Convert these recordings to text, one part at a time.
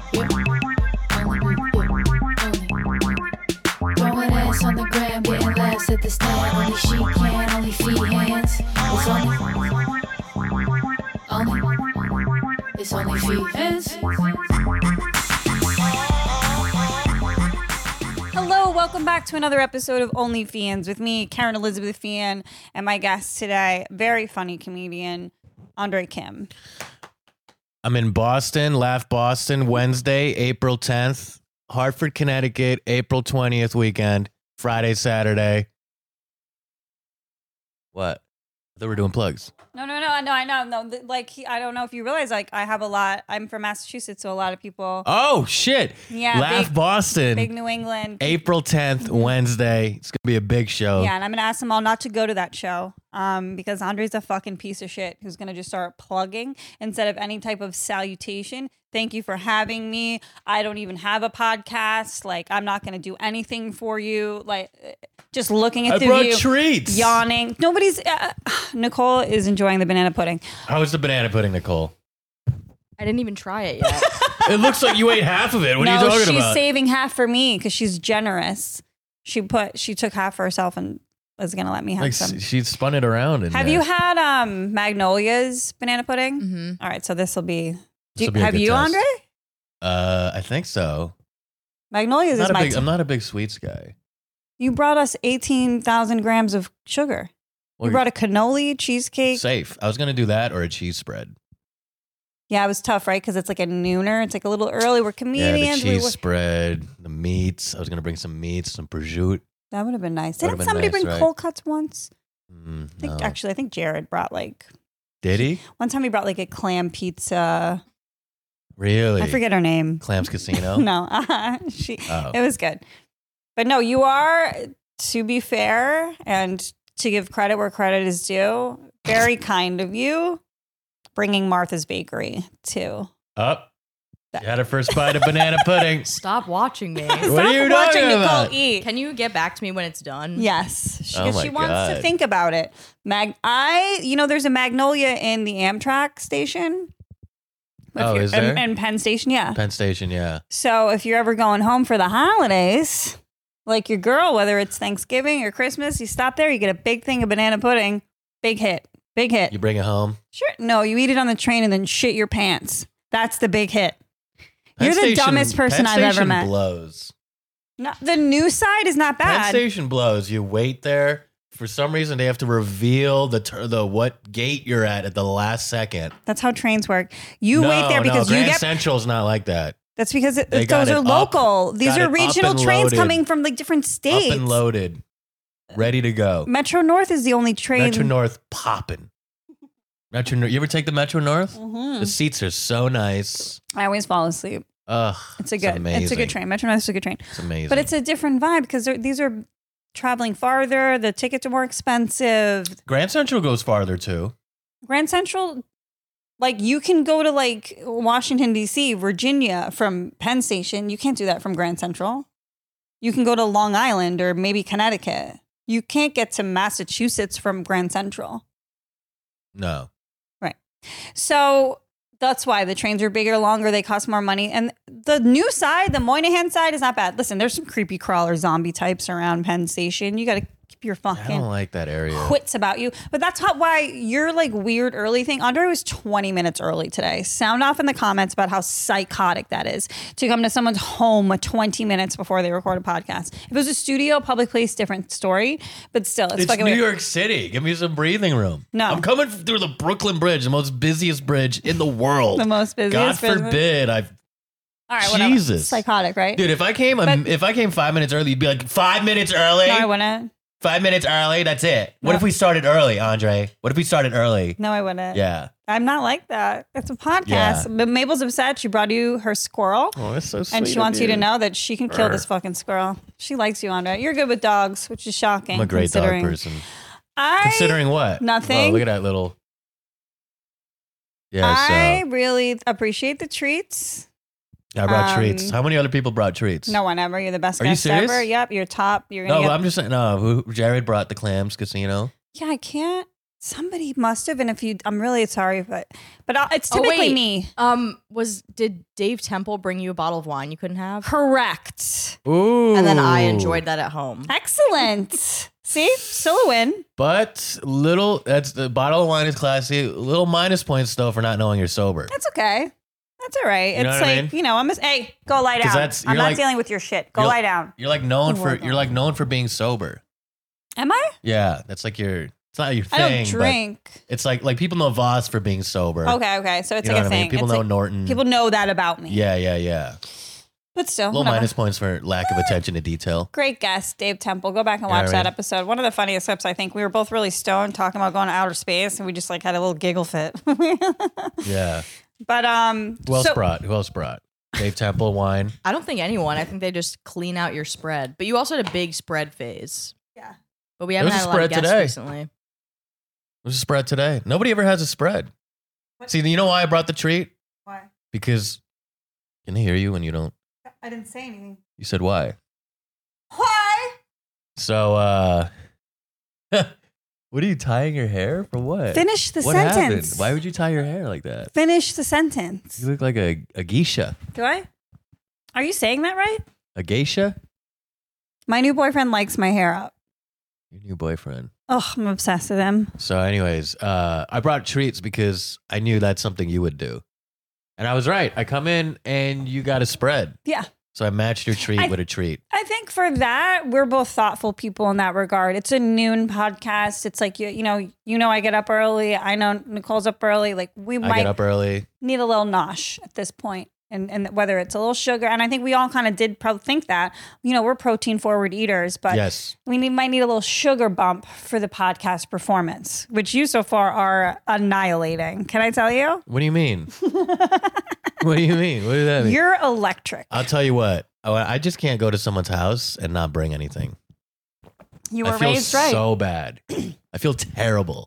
Throwing ass on the gram, getting laughs at the stand. Only she can, only feet, hands. It's only feet, hands. Hello, welcome back to another episode of OnlyFans with me, Karen Elizabeth Fian, and my guest today, very funny comedian, Andre Kim. I'm in Boston, Laugh Boston, Wednesday, April 10th. Hartford, Connecticut, April 20th weekend. Friday, Saturday. What? I thought we were doing plugs. No, I know. No, I don't know if you realize, I have a lot. I'm from Massachusetts, so a lot of people. Oh, shit. Yeah. Laugh Boston. Big New England. April 10th, Wednesday. It's going to be a big show. Yeah, and I'm going to ask them all not to go to that show because Andre's a fucking piece of shit who's going to just start plugging instead of any type of salutation. Thank you for having me. I don't even have a podcast. I'm not going to do anything for you. Just looking at I the brought view, treats. yawning. Nobody's. Nicole is enjoying the banana pudding. How was the banana pudding, Nicole? I didn't even try it yet. It looks like you ate half of it. What are you talking about? She's saving half for me because she's generous. She took half for herself and was going to let me have some. She spun it around. Have you had Magnolia's banana pudding? Mm-hmm. All right, so this will be. Have you, test. Andre? I think so. Magnolia's is my. I'm not a big sweets guy. You brought us 18,000 grams of sugar. Well, You brought a cannoli, cheesecake. Safe. I was going to do that or a cheese spread. Yeah, it was tough, right? Because it's like a nooner. It's like a little early. We're Yeah, comedians. the cheese spread, the meats. I was going to bring some meats, some prosciutto. That would have been nice. Would've Didn't been somebody nice, bring right? cold cuts once? No. I think Jared brought Did he? one time he brought a clam pizza. Really? I forget her name. Clams Casino? No, Oh. It was good. But no, you are, to be fair and to give credit where credit is due, very kind of you bringing Martha's Bakery too. Up. You had a first bite of banana pudding. Stop watching me. What are Stop you watching talking Nicole about? eat. Can you get back to me when it's done? Yes, Oh because my she wants to God. think about it. There's a Magnolia in the Amtrak station. Oh, is there? And Penn Station, yeah. Penn Station, yeah. So if you're ever going home for the holidays, like your girl, whether it's Thanksgiving or Christmas, you stop there, you get a big thing of banana pudding. Big hit. Big hit. You bring it home. Sure. No, you eat it on the train and then shit your pants. That's the big hit. Penn You're the Station- dumbest person Penn I've ever Station met. blows. No, the new side is not Penn bad. Station blows. You wait there. For some reason, they have to reveal the what gate you're at the last second. That's how trains work. You wait there because Grand you get. Central's not like that. That's because They got those are it local. These got are it up regional and trains loaded. coming from different states. Up and loaded, ready to go. Metro North is the only train. Metro North popping. Metro North. You ever take the Metro North? Mhm. The seats are so nice. I always fall asleep. Ugh, It's a good amazing. train. Metro North is a good train. It's amazing. But it's a different vibe because these are traveling farther. The tickets are more expensive. Grand Central goes farther too. Grand Central, you can go to Washington, D.C., Virginia from Penn Station. You can't do that from Grand Central. You can go to Long Island or maybe Connecticut. You can't get to Massachusetts from Grand Central. No. So that's why the trains are bigger, longer. They cost more money. And the new side, the Moynihan side, is not bad. Listen, there's some creepy crawler zombie types around Penn Station. You got to keep your I fucking don't like that area. wits about you. But that's why your weird early thing. Andre was 20 minutes early today. Sound off in the comments about how psychotic that is to come to someone's home 20 minutes before they record a podcast. If it was a studio, public place, different story. But still, it's It's fucking New weird. York City. Give me some breathing room. No. I'm coming through the Brooklyn Bridge, the most busiest bridge in the world. The most busiest God business. forbid I've. All right, whatever. Jesus. Psychotic, right? Dude, if I came 5 minutes early, you'd be like, 5 minutes early? No, I wouldn't. 5 minutes early? That's it. What No. if we started early, Andre? What if we started early? No, I wouldn't. Yeah. I'm not like that. It's a podcast. Yeah. But Mabel's upset. She brought you her squirrel. Oh, that's so sweet. And she wants you to know that she can kill Brr. this fucking squirrel. She likes you, Andre. You're good with dogs, which is shocking. I'm a great dog considering- person. I Considering what? Nothing. Whoa, look at that little. Yeah, I really appreciate the treats. I brought treats. How many other people brought treats? No one ever. You're the best Are you guest serious? ever. Yep, you're top. You're gonna No, get. I'm just saying. No, Jared brought the Clams Casino. Yeah, I can't. Somebody must have, and if you, I'm really sorry, but it's Oh, typically wait. me. Did Dave Temple bring you a bottle of wine you couldn't have? Correct. Ooh. And then I enjoyed that at home. Excellent. See, still a win. But that's the bottle of wine is classy. Little minus points though for not knowing you're sober. That's okay. That's all right. You know It's what I like, mean? Hey, go lie 'Cause down. I'm you're not like- dealing with your shit. Go you're- lie down. You're like known Oh, for well you're like known for being sober. Am I? Yeah, that's like it's not your thing. I don't drink. But it's like people know Voss for being sober. Okay. So it's You know like a what I thing. mean? People It's know like- Norton. People know that about me. Yeah. But still, Little whatever. minus points for lack of attention to detail. Great guest, Dave Temple. Go back and Yeah, watch that right. episode. One of the funniest clips, I think. We were both really stoned talking about going to outer space, and we just like had a little giggle fit. Yeah. But Who else brought? Dave Temple wine. I don't think anyone. I think they just clean out your spread. But you also had a big spread phase. Yeah. But we haven't was a had a lot of spread guests today. recently. There's a spread today. Nobody ever has a spread. What? See, you know why I brought the treat? Why? Because can I hear you when you don't? I didn't say anything. You said why? Why? So, what are you tying your hair for? What? Finish the what sentence. happened? Why would you tie your hair like that? Finish the sentence. You look like a geisha. Do I? Are you saying that right? A geisha? My new boyfriend likes my hair up. Your new boyfriend. Oh, I'm obsessed with him. So, anyways, I brought treats because I knew that's something you would do. And I was right. I come in and you got a spread. Yeah. So I matched your treat with a treat. I think for that, we're both thoughtful people in that regard. It's a noon podcast. It's like, you know, I get up early. I know Nicole's up early. Like we I might get up early. need a little nosh at this point. And whether it's a little sugar. And I think we all kind of did probably think that, we're protein forward eaters, but Yes. we might need a little sugar bump for the podcast performance, which you so far are annihilating. Can I tell you? What do you mean? What do you mean? What does that mean? You're electric. I'll tell you what. I just can't go to someone's house and not bring anything. You were I feel raised right. so bad. I feel terrible.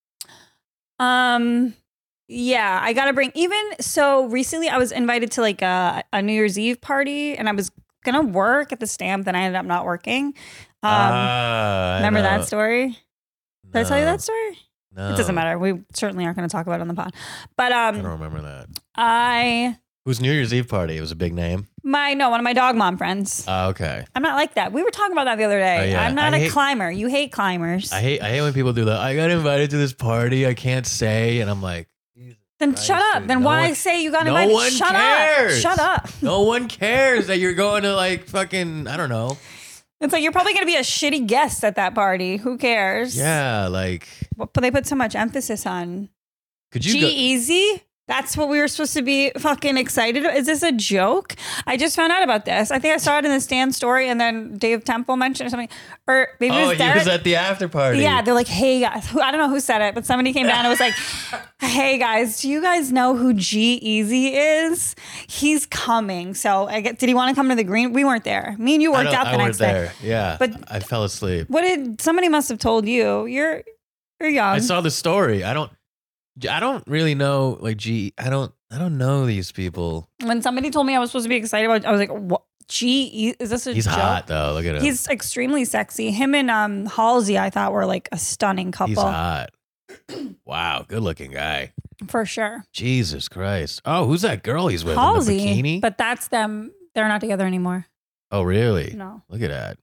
Yeah, I gotta bring so recently I was invited to like a New Year's Eve party and I was gonna work at the Stamp, then I ended up not working. Remember that story? Did I tell you that story? No. It doesn't matter. We certainly aren't gonna talk about it on the pod. But I don't remember that. Whose New Year's Eve party? It was a big name. one of my dog mom friends. Oh, okay. I'm not like that. We were talking about that the other day. Oh, yeah. I'm not I a hate- climber. You hate climbers. I hate when people do that. I got invited to this party. I can't say, and I'm like, then Christ, shut up. dude. Then No why one- I say you got no invited? one Shut cares. up. Shut up. no one cares that you're going to like fucking. I don't know. It's like you're probably gonna be a shitty guest at that party. Who cares? Yeah, like But they put so much emphasis on could you go? G-Eazy? That's what we were supposed to be fucking excited about. Is this a joke? I just found out about this. I think I saw it in the Stan story and then Dave Temple mentioned or something. Or maybe it Oh, was he Derek. was at the after party. Yeah, they're like, hey guys, I don't know who said it, but somebody came down and was like, hey guys, do you guys know who G-Eazy is? He's coming. So did he want to come to the green? We weren't there. Me and you worked out the next day. there. Yeah, But- I fell asleep. Somebody must have told you. You're young. I saw the story. I don't really know. Like, I don't know these people. When somebody told me I was supposed to be excited about, I was like, what? Is this a He's joke? hot though. Look at him. He's extremely sexy. Him and Halsey, I thought were like a stunning couple. He's hot. Wow, good looking guy. For sure. Jesus Christ. Oh, who's that girl he's with Halsey, in the bikini? but that's them. They're not together anymore. Oh, really? No. Look at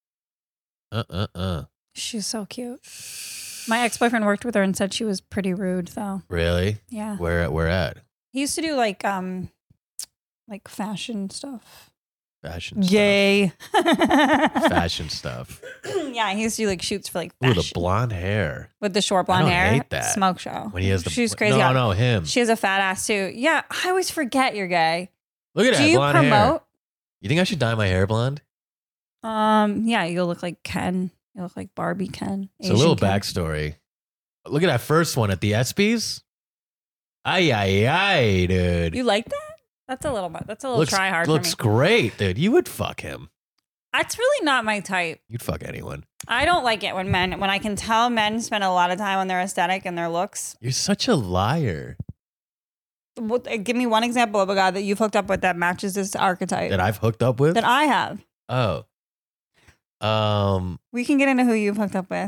that. She's so cute. My ex-boyfriend worked with her and said she was pretty rude though. Really? Yeah. Where at? He used to do like fashion stuff. Fashion stuff. Yay. Fashion stuff. Yeah, he used to do like shoots for like Ooh, fashion. the blonde hair. With the short blonde I don't hair. hate that. Smoke show. When he has the She's crazy. No, him. She has a fat ass too. Yeah, I always forget you're gay. Look at Do that you blonde hair. promote? You think I should dye my hair blonde? Yeah, you'll look like Ken. You look like Barbie Ken. So a little Asian Ken. backstory. Look at that first one at the ESPYs. Ay, dude. You like that? That's a little try hard Looks for me. great, dude. You would fuck him. That's really not my type. You'd fuck anyone. I don't like it when I can tell men spend a lot of time on their aesthetic and their looks. You're such a liar. Give me one example of a guy that you've hooked up with that matches this archetype That I've hooked up with? that I have. Oh. We can get into who you've hooked up with.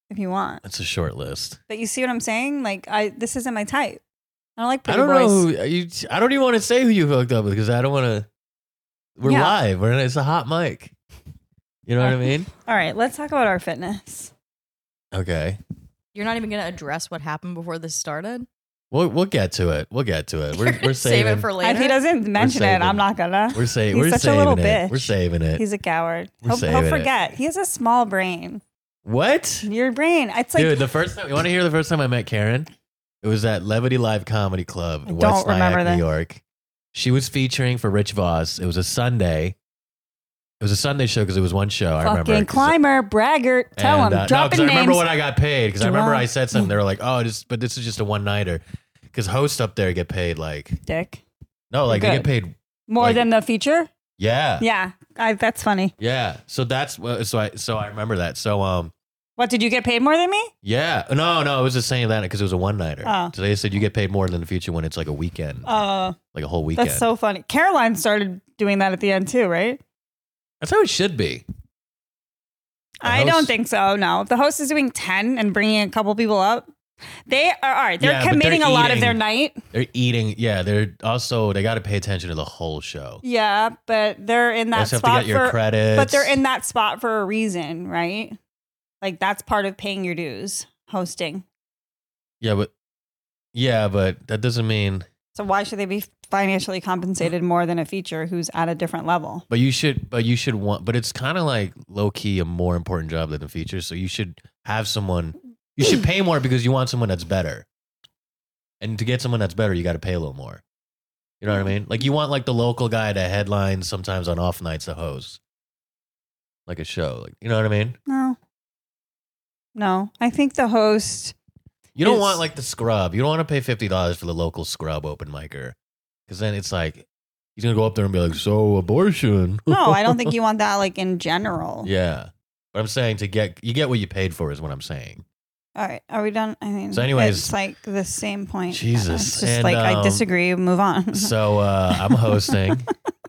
if you want. That's a short list. But you see what I'm saying? Like, this isn't my type. I don't like I pretty don't boys. know. I don't even want to say who you hooked up with because I don't want to. We're Yeah. live. It's a hot mic. You know what I mean? All right, let's talk about our fitness. Okay. You're not even gonna address what happened before this started. We'll get to it. We'll get to it. We're saving. Save it for later. If he doesn't mention it, saving. I'm not gonna. We're saving. He's We're such a little saving it. bitch. We're saving it. He's a coward. We're He'll saving it. forget. He has a small brain. What? Your brain. It's like Dude, the first time you want to hear the first time I met Karen? It was at Levity Live Comedy Club in Don't West remember Nyack, that. New York. She was featuring for Rich Voss. It was a Sunday. It was a Sunday show because it was one show. I remember. fucking climber, braggart. Tell him. No, Dropping because I remember names. when I got paid. Because I remember Drop- I said something. They were like, "Oh, but this is just a one nighter." Because hosts up there get paid like Dick. no, like they Good. get paid. More Like- than the feature? Yeah, Yeah. That's funny. yeah. So that's so I remember that. So What, did you get paid more than me? yeah, no, it was just saying that because it was a one nighter. Oh. So they said you get paid more than the feature when it's like a weekend, Uh, like a whole weekend. that's so funny. Caroline started doing that at the end too, right? That's how it should be. A I host- don't think so. No, if the host is doing 10 and bringing a couple people up, they are all right. They're Yeah, but committing they're a lot of eating. their night. They're eating. Yeah, they got to pay attention to the whole show. Yeah, but they're in You that also have to spot get your for. credits. But they're in that spot for a reason, right? Like that's part of paying your dues, hosting. Yeah, but that doesn't mean. So why should they be financially compensated more than a feature who's at a different level? But you should want. But it's kind of like low key a more important job than the feature. So you should have someone. You should pay more because you want someone that's better. And to get someone that's better, you got to pay a little more. You know what I mean? Like you want like the local guy to headline sometimes on off nights to host, like a show. Like you know what I mean? No. I think the host. You don't It's- want like the scrub. You don't want to pay $50 for the local scrub open micer, because then it's like he's gonna go up there and be like, "So abortion." No, I don't think you want that like in general. Yeah, but I'm saying you get what you paid for is what I'm saying. All right, are we done? I mean, So anyways- it's like the same point. Jesus. It's just And, like I disagree. Move on. So I'm hosting.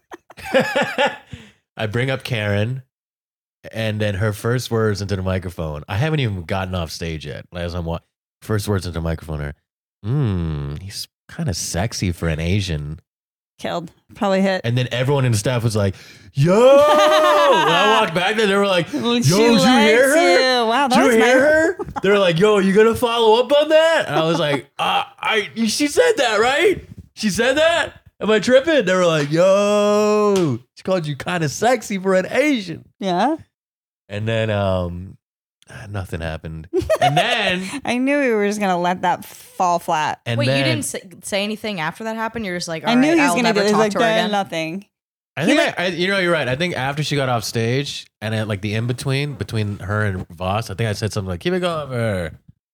I bring up Karen, and then her first words into the microphone. I haven't even gotten off stage yet. As I'm first words into the microphone are, he's kind of sexy for an Asian. Killed. Probably hit. And then everyone in the staff was like, "Yo!" When I walked back there, they were like, "Yo, did She you hear likes her? you. Wow, that Did you was hear nice. her?" They were like, "Yo, you gonna follow up on that?" And I was like, she said that, right? She said that? Am I tripping?" They were like, "Yo, she called you kind of sexy for an Asian." Yeah. And then nothing happened. And then I knew we were just gonna let that fall flat. and Wait, then you didn't say anything after that happened? You're just like, I all knew right, he was I'll gonna do never it. talk Like to her again. nothing. I think you're right. I think after she got off stage and at like the in between her and Voss, I think I said something like, "Keep it going for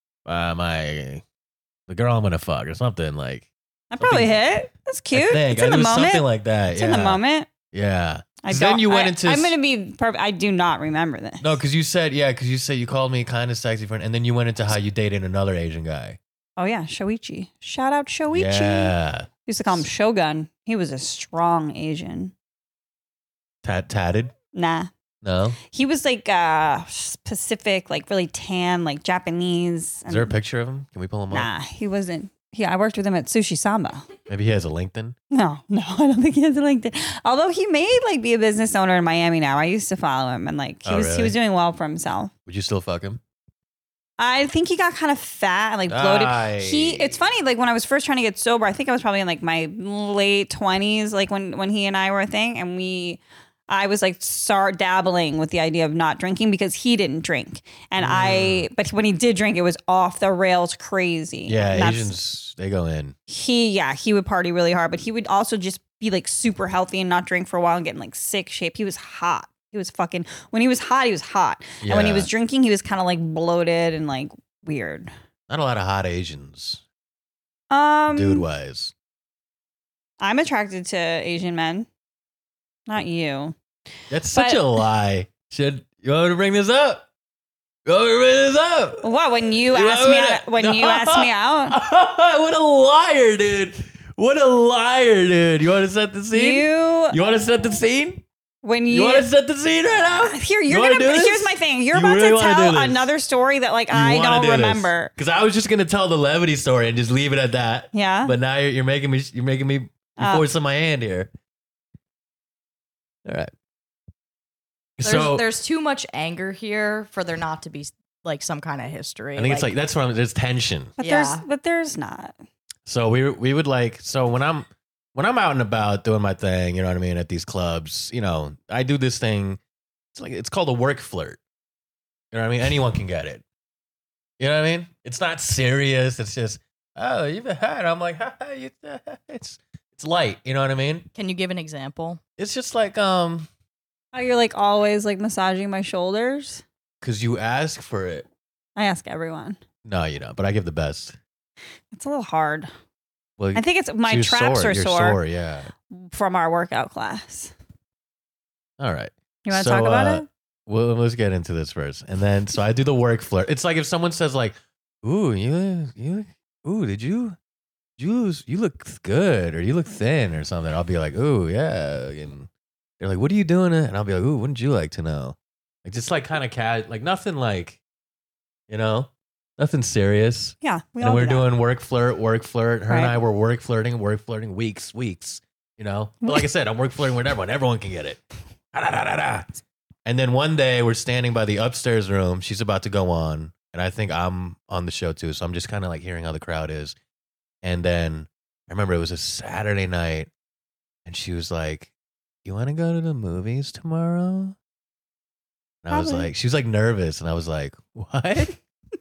the girl I'm gonna fuck" or something like. I probably hit. That's cute. I think. It's in the It was moment. something like that. It's yeah. in the moment. Yeah. I 'Cause don't. then you went into I'm gonna be perfect. I do not remember this. no, because you said you called me kind of sexy friend, and then you went into how you dated another Asian guy. Oh yeah, Shoichi. Shout out Shoichi. Yeah. Used to call him Shogun. He was a strong Asian. Tatted? Nah. No. He was like Pacific, like really tan, like Japanese. Is there a picture of him? Can we pull him up? Nah, he wasn't. Yeah, I worked with him at Sushi Samba. Maybe he has a LinkedIn. No, I don't think he has a LinkedIn. Although he may like be a business owner in Miami now. I used to follow him, and like he Oh, was really? doing well for himself. Would you still fuck him? I think he got kind of fat and like bloated. It's funny, like when I was first trying to get sober, I think I was probably in like my late 20s, like when he and I were a thing, and I was like start dabbling with the idea of not drinking because he didn't drink. And but when he did drink, it was off the rails crazy. Yeah, And that's- Asians, they go in. He would party really hard, but he would also just be like super healthy and not drink for a while and get in like sick shape. He was hot. He was fucking, when he was hot, he was hot. And when he Yeah. was drinking, he was kind of like bloated and like weird. Not a lot of hot Asians, Um, dude wise. I'm attracted to Asian men. Not you. That's such but- a lie. You want me to bring this up? You want me to bring this up? What, when you You asked want me me to- out, when you asked me out? What a liar, dude. What a liar, dude. You want to set the scene? You want to set the scene? when You want to set the scene right now? Here, You wanna do this? here's my thing. You're You about really to wanna tell do this? another story that like I don't remember. Because I was just gonna tell the levity story and just leave it at that. Yeah. But now you're making me Oh. forcing my hand here. All right. There's too much anger here for there not to be like some kind of history. I think it's like that's what there's tension. But Yeah. there's not. So we would like when I'm out and about doing my thing, you know what I mean, at these clubs, you know, I do this thing. It's called a work flirt. You know what I mean? Anyone can get it. You know what I mean? It's not serious. It's just, oh, you've had. I'm like, it's light. You know what I mean? Can you give an example? It's just like Oh, you're like always like massaging my shoulders. because you ask for it. I ask everyone. No, you don't. But I give the best. It's a little hard. Well, I think it's my you're traps are You're sore yeah. from our workout class. All right. You want to So, talk about it? Well, let's get into this first, and then so I do the work flirt. It's like if someone says like, "Ooh, did you look good or you look thin or something," I'll be like, "Ooh, yeah," and they're like, "What are you doing?" And I'll be like, "Ooh, wouldn't you like to know?" Like just like kind of like nothing like, you know, nothing serious. Yeah, we And all we're do that. doing work flirt. Her and Right. I were work flirting weeks. You know, but like I said, I'm work flirting with everyone. Everyone can get it. Da-da-da-da-da. And then one day we're standing by the upstairs room. She's about to go on, and I think I'm on the show too. So I'm just kind of like hearing how the crowd is. And then I remember it was a Saturday night, and she was like, "You want to go to the movies tomorrow?" And I was Probably. like, she was like nervous, and I was like, "What?"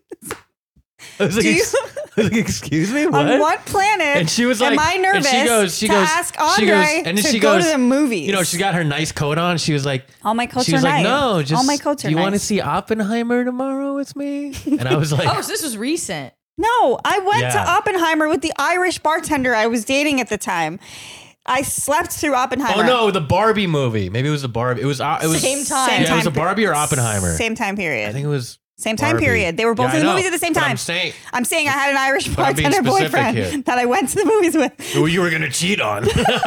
I was like, Do you- I was like, "Excuse me, what?" On what planet And she was like, am I nervous and she to goes, ask she goes, Andre and then to she go goes, to the movies? you know, she's got her nice coat on. She was like, all my coats she are was like, nice. no, just all my coats are do you want to nice. see Oppenheimer tomorrow with me? And I was like, Oh, so this was recent. No, I went to Yeah. Oppenheimer with the Irish bartender I was dating at the time. I slept through Oppenheimer. oh no, the Barbie movie. Maybe it was the Barbie. It was Same time. Yeah, it was a Same Barbie or Oppenheimer. Same time period. I think it was Same time Barbie. period. They were both Yeah, in the I know, movies at the same but time. I'm saying I had an Irish But I'm being bartender specific boyfriend here. that I went to the movies with. who you were gonna cheat on.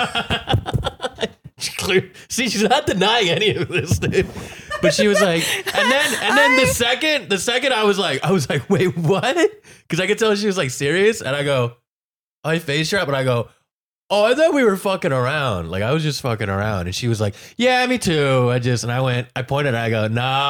See, she's not denying any of this, dude. But she was like, and then the second I was like, wait, what? Because I could tell she was like serious, and I go, I face her up, and I go, oh, I thought we were fucking around. Like I was just fucking around, and she was like, yeah, me too. I pointed, and I go,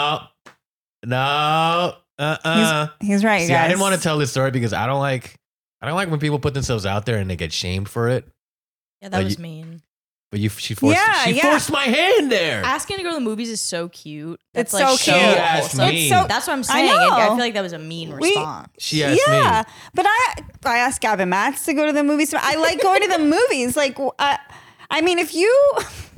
no, He's right, you See, guys. I didn't want to tell this story because I don't like when people put themselves out there and they get shamed for it. Yeah, that But was you- mean. But she forced Yeah. forced my hand there. Asking to go to the movies is so cute. It's That's like so cute. She asked wholesome. me. It's so- That's what I'm I saying. know. I feel like that was a mean response. She asked yeah, me. but I asked Gavin Matz to go to the movies. I like going to the movies. Like, I mean, if you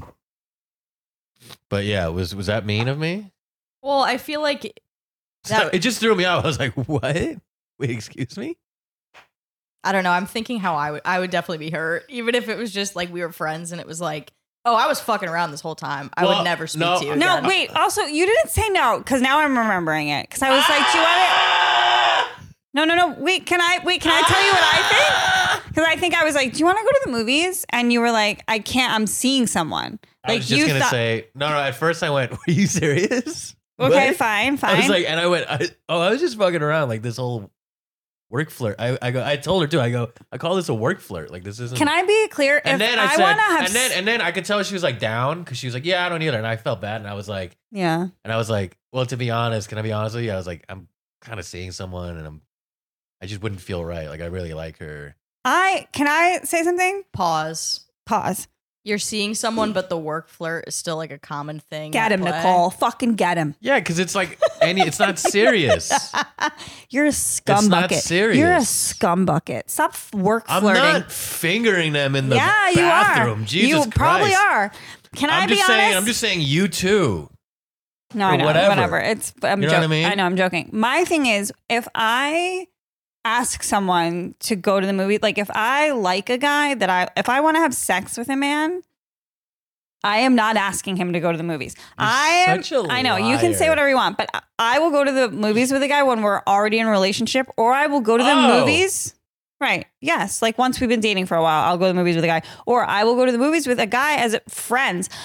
But yeah, was that mean of me? Well, I feel like that. It just threw me out. I was like, what? Wait, excuse me? I don't know. I'm thinking how I would definitely be hurt, even if it was just like we were friends and it was like, oh, I was fucking around this whole time. I Well, would never speak no. to you. no, again. wait. Also, you didn't say no because now I'm remembering it. Because I was like, do you want to? No. Wait, can I tell you what I think? Because I think I was like, do you want to go to the movies? And you were like, I can't. I'm seeing someone. I Like was just you gonna thought. say no. At first, I went, "Were you serious?" Okay, What? fine. I was like, and I went, I was just fucking around like this whole work flirt. I told her too. I call this a work flirt. Like this isn't. Can I be clear? And if then I said, want to have, and then I could tell she was like down because she was like, yeah, I don't either. And I felt bad, and I was like, yeah. well, to be honest, can I be honest with you? I was like, I'm kind of seeing someone, and I just wouldn't feel right. Like I really like her. Can I say something? Pause. Pause. You're seeing someone, but the work flirt is still like a common thing. Get at him, play. Nicole. Fucking get him. Yeah, because it's like it's not serious. You're a scum not bucket. serious. You're a scum bucket. Stop work I'm flirting. not fingering them in the yeah, bathroom. you are. Jesus you Christ. probably are. Can I I'm be just honest? saying. I'm just saying. You too. no, I or know. whatever. Whatever. It's. I'm You know what I mean? I know. I'm joking. My thing is, if I ask someone to go to the movie, like if I like a guy if I want to have sex with a man, I am not asking him to go to the movies. Such a I know you can say liar. whatever you want, but I will go to the movies with a guy when we're already in a relationship, or I will go to the Oh. movies. Right. Yes. Like once we've been dating for a while, I'll go to the movies with a guy, or I will go to the movies with a guy as friends.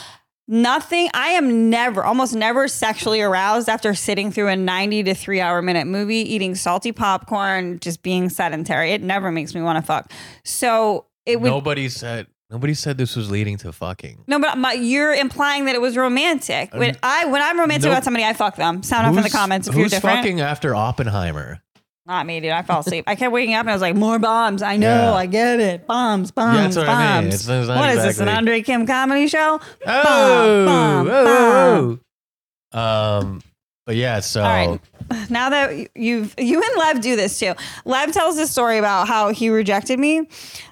Nothing. I am almost never sexually aroused after sitting through a 90 to 3 hour minute movie, eating salty popcorn, just being sedentary. It never makes me want to fuck. So it would. Nobody said this was leading to fucking. No, but you're implying that it was romantic. When I'm romantic Nope. about somebody, I fuck them. Sound off in the comments if you're Who's different. fucking after Oppenheimer? Not me, dude. I fell asleep. I kept waking up and I was like, more bombs. I know. Yeah. I get it. Bombs, bombs, Yeah, that's what I mean. bombs. It's not What is this, an exactly- Andre Kim comedy show? Oh, but yeah, so All right. Now that you and Lev do this too. Lev tells this story about how he rejected me.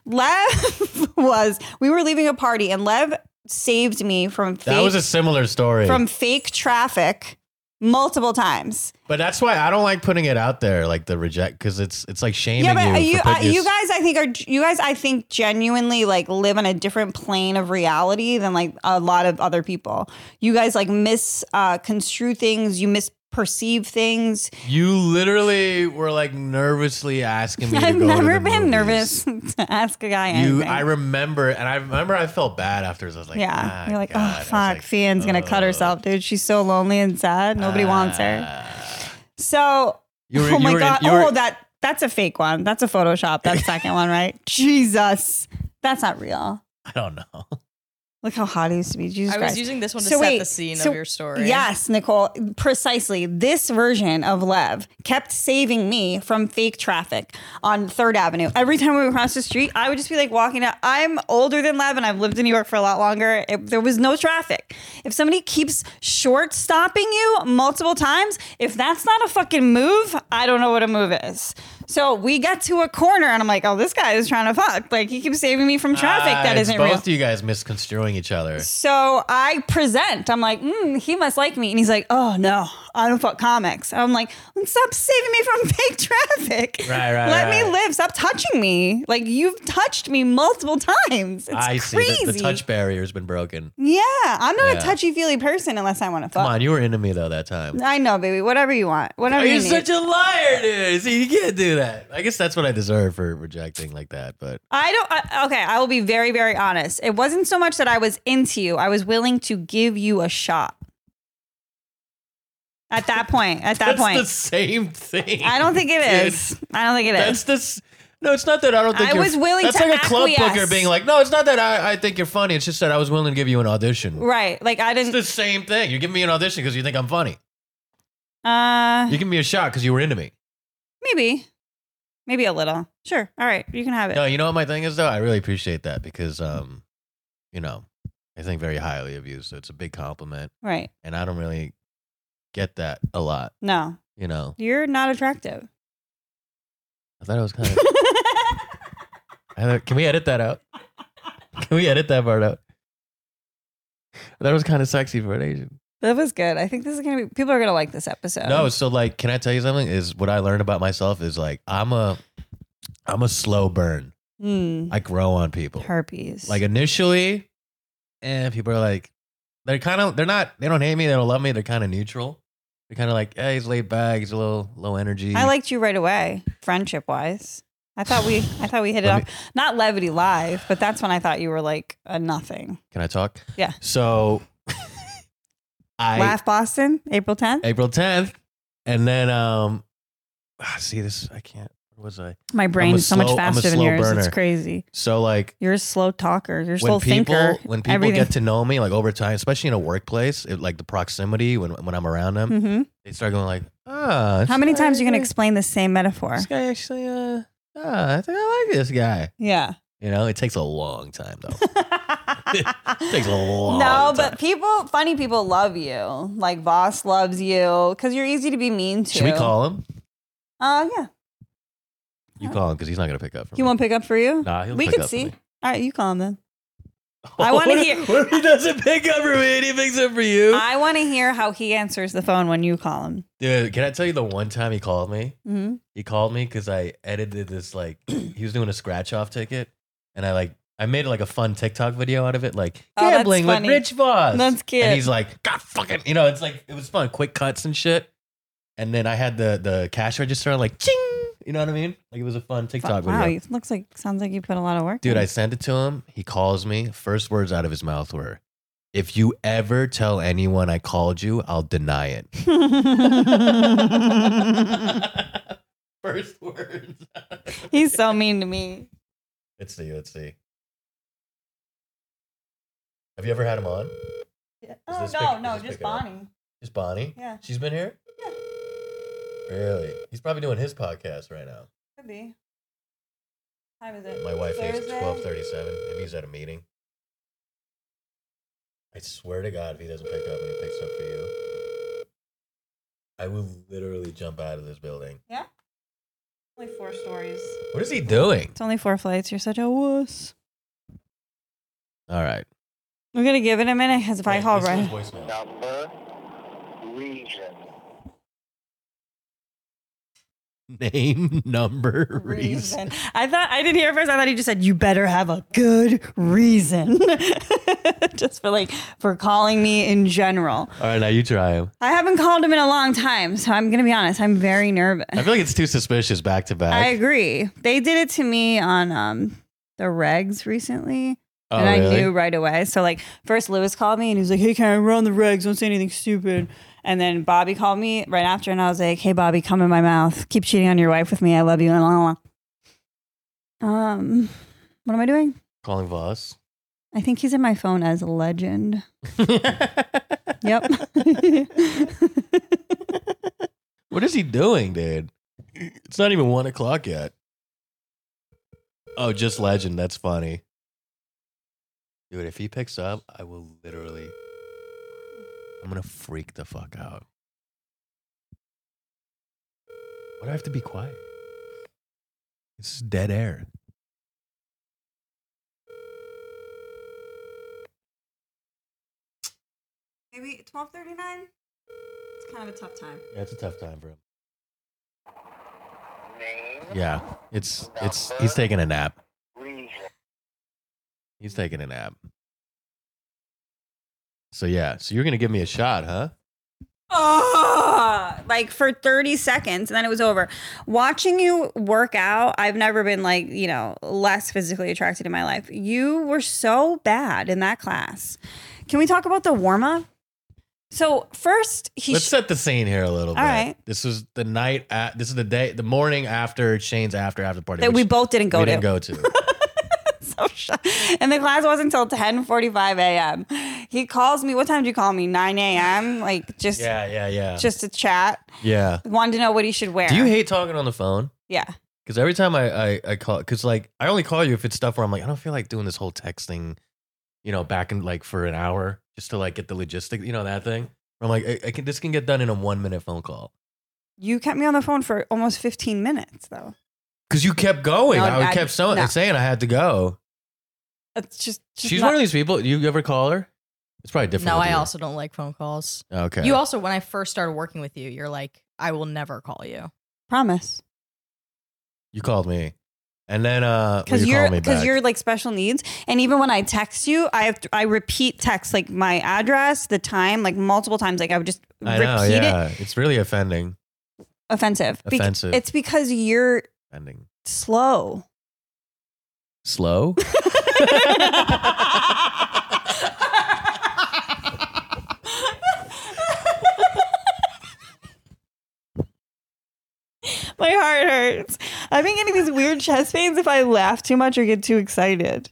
We were leaving a party and Lev saved me from that was a similar story. from fake traffic multiple times. But that's why I don't like putting it out there, like the reject, because it's like shaming Yeah, but you. you guys I think genuinely like live on a different plane of reality than like a lot of other people. You guys like misconstrue things, you misperceive things. You literally were like nervously asking me to I've go to never the been movies. nervous to ask a guy anything. I remember I felt bad afterwards. I was like, Yeah, you're like, God. I oh was fuck, like, Fian's gonna cut herself, dude. She's so lonely and sad. Nobody wants her. So, You were- oh my you were- god, you were- that's a fake one. That's a Photoshop. That second one, right? Jesus, that's not real. I don't know. Look how hot he used to be. Jesus I Christ. was using this one to So set wait, the scene so- of your story. Yes, Nicole, precisely. This version of Lev kept saving me from fake traffic on 3rd Avenue. Every time we would cross the street, I would just be like walking out. I'm older than Lev and I've lived in New York for a lot longer. There was no traffic. If somebody keeps short stopping you multiple times, if that's not a fucking move, I don't know what a move is. So we got to a corner and I'm like, oh, this guy is trying to fuck. Like he keeps saving me from traffic that It's isn't both real. of you guys misconstruing each other. So I present. I'm like, he must like me. And he's like, oh, no, I don't fuck comics. And I'm like, stop saving me from fake traffic. Right. Let me live. Stop touching me. Like, you've touched me multiple times. It's I crazy. see. The touch barrier's been broken. Yeah, I'm not Yeah. a touchy-feely person unless I want to Come fuck. on, you were into me though that time. I know, baby. Whatever you want. Whatever you You're need. such a liar, dude. See, you can't do that. I guess that's what I deserve for rejecting like that. But Okay, I will be very, very honest. It wasn't so much that I was into you. I was willing to give you a shot. At that point. that's the same thing. I don't think it dude. is. I don't think it is. That's this. No, it's not that I don't think I you're. was willing that's to like a club acquiesce. booker being like, no, it's not that I think you're funny. It's just that I was willing to give you an audition. Right. Like I It's didn't the same thing. You're giving me an audition because you think I'm funny. uh You give me a shot because you were into me. maybe. Maybe a little. Sure. All right. You can have it. No, you know what my thing is though? I really appreciate that because you know, I think very highly of you. So it's a big compliment. Right. And I don't really get that a lot, No. you know. You're not attractive. I thought it was kind of can we edit that out? Can we edit that part out? That was kind of sexy for an Asian. That was good. I think this is gonna be people are gonna like this episode. No, so like, can I tell you something? Is what I learned about myself is like I'm a slow burn. I grow on people. Herpes. Like initially, and people are like, they don't hate me, they don't love me, they're kind of neutral. They're kind of like, hey, he's laid back, he's a little low energy. I liked you right away, friendship wise. I thought we hit it Let off. Not Levity Live, but that's when I thought you were like a nothing. Can I talk? Yeah. So Laugh Boston, April 10th. April 10th, and then see this, I can't. What was I? My brain's so much I'm a faster than slow yours. burner. It's crazy. So like You're a slow talker. You're a when slow thinker. when people Everything. get to know me like over time, especially in a workplace, like the proximity when I'm around them, hmm they start going like, ah. How many times are you going to to explain the same metaphor? This guy actually, I think I like this guy. Yeah. You know, it takes a long time though. It takes a long No, time. but funny people love you. Like Voss loves you because you're easy to be mean to. Should we call him? Yeah. You call him because he's not gonna pick up. For He me. won't pick up for you? Nah, he'll We pick could up for see. me. All right, you call him then. I wanna What hear- if- What if he doesn't pick up for me and he picks up for you? I want to hear how he answers the phone when you call him. Dude, can I tell you the one time he called me? Mm-hmm. He called me because I edited this like he was doing a scratch off ticket, and I made like a fun TikTok video out of it, like Oh, that's gambling with funny. Rich Voss. That's cute. And he's like, God fucking, it's like it was fun, quick cuts and shit. And then I had the cash register on like ching, you know what I mean? Like it was a fun TikTok Wow, video. sounds like you put a lot of work. Dude, in. I sent it to him. He calls me. First words out of his mouth were, If you ever tell anyone I called you, I'll deny it. First words. He's so mean to me. Let's see. Have you ever had him on? Oh, this no, pick- no, is this just picking up? Bonnie. Just Bonnie? Yeah. She's been here? Yeah. Really? He's probably doing his podcast right now. Could be. What time is it? My wife hates Thursday? 12:37. Maybe he's at a meeting. I swear to God, if he doesn't pick up and he picks up for you, I will literally jump out of this building. Yeah? Only 4 stories. What is he doing? It's only 4 flights. You're such a wuss. All right. We're going to give it a minute because if I call listen to right. his voicemail. Number, reason. Name, number, reason. I didn't hear it first. I thought he just said, you better have a good reason. Just for calling me in general. All right, now you try him. I haven't called him in a long time, so I'm going to be honest. I'm very nervous. I feel like it's too suspicious back to back. I agree. They did it to me on the regs recently. Oh, And I really? knew right away. So first Lewis called me and he was like, hey, Karen, we're on the regs. Don't say anything stupid. And then Bobby called me right after and I was like, hey, Bobby, come in my mouth. Keep cheating on your wife with me. I love you. What am I doing? Calling Voss. I think he's in my phone as Legend. Yep. What is he doing, dude? It's not even 1 o'clock yet. Oh, just Legend. That's funny. Dude, if he picks up, I will literally... I'm going to freak the fuck out. Why do I have to be quiet? This is dead air. Maybe 12:39? It's kind of a tough time. Yeah, it's a tough time for him. Name, Yeah, he's taking a nap. reason. He's taking a nap. So yeah, so you're going to give me a shot, huh? For 30 seconds and then it was over. Watching you work out, I've never been less physically attracted in my life. You were so bad in that class. Can we talk about the warm-up? So first Let's set the scene here a little bit. All right. This is the night this is the morning after Shane's after party. that we which both didn't go we to. didn't go to. So and the class wasn't until 10:45 a.m. He calls me. What time did you call me? 9 a.m. Just to chat. Yeah. Wanted to know what he should wear. Do you hate talking on the phone? Yeah. Because every time I call, because I only call you if it's stuff where I'm like, I don't feel like doing this whole texting, back in for an hour just to get the logistics, that thing. I'm like, this can get done in a 1 minute phone call. You kept me on the phone for almost 15 minutes though. Because you kept going. No, I kept saying I had to go. It's just She's not- one of these people. You ever call her? It's probably different. No, with I you. also don't like phone calls. Okay. You also, when I first started working with you, you're like, I will never call you. promise. You called me. And then Because you called me back. you're special needs, and even when I text you, I repeat text my address, the time, multiple times. I would just I know, repeat yeah. it. It's really offending. Offensive. Offensive. It's because you're Offending. slow. Slow? My heart hurts. I've been getting these weird chest pains if I laugh too much or get too excited.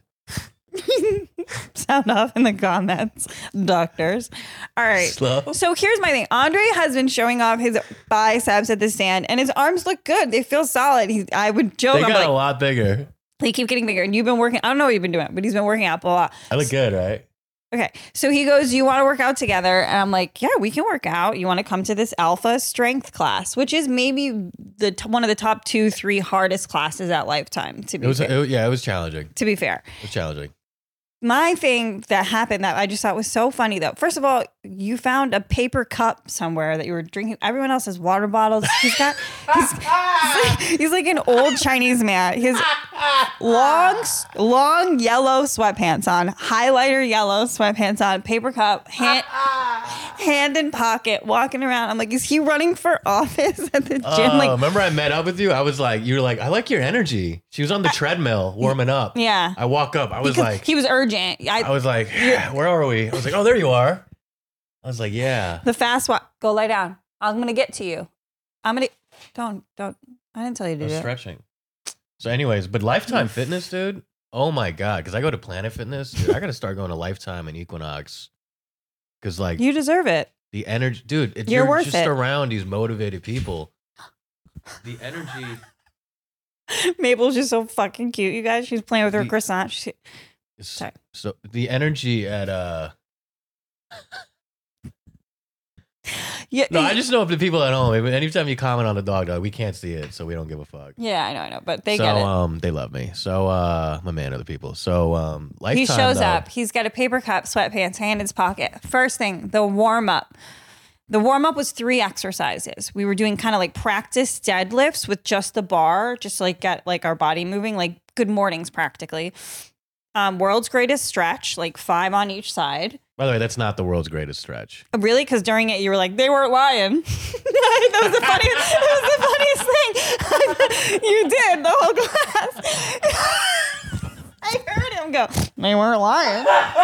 Sound off in the comments, doctors. All right. Slow? So here's my thing. Andre has been showing off his biceps at the stand, and his arms look good. They feel solid. I would joke. They I'm got like, a lot bigger. they keep getting bigger. And you've been working. I don't know what you've been doing, but he's been working out a lot. I look good, right? Okay. So he goes, you want to work out together? And I'm like, yeah, we can work out. You want to come to this alpha strength class, which is maybe one of the top 2-3 hardest classes at Lifetime, to be fair. It was challenging. To be fair. It was challenging. My thing that happened that I just thought was so funny though. First of all, you found a paper cup somewhere that you were drinking. Everyone else has water bottles. He's like an old Chinese man. His long yellow sweatpants on, highlighter yellow sweatpants on, paper cup, hand in pocket, walking around. I'm like, is he running for office at the gym? Like, remember I met up with you? I was like, you were like, I like your energy. She was on the treadmill warming up. yeah. I walk up. I was Because like, he was urgent. I was like, where are we? I was like, oh, there you are. I was like, yeah. The fast walk. Go lie down. I'm going to get to you. Don't. I didn't tell you to I do was that. stretching. So anyways, but Lifetime Fitness, dude. Oh my God. Because I go to Planet Fitness. Dude, I got to start going to Lifetime and Equinox. Because like You deserve it. the energy, dude, You're you're worth just it. around these motivated people. The energy. Mabel's just so fucking cute, you guys. She's playing with her The- croissant. is- Sorry. So the energy at Yeah, no, I just know if the people at home, anytime you comment on the dog, we can't see it, so we don't give a fuck. yeah, I know, but they so, get it. They love me. So, I'm a man of the people. So, Lifetime, He shows though, up. He's got a paper cup, sweatpants, hand in his pocket. First thing, the warm up. The warm up was 3 exercises. We were doing kind of like practice deadlifts with just the bar, just to like get like our body moving, like good mornings practically. World's greatest stretch, like 5 on each side. By the way, that's not the world's greatest stretch. Really? Because during it, you were like, they weren't lying. That was the funniest thing. You did the whole class. I heard him go, they weren't lying.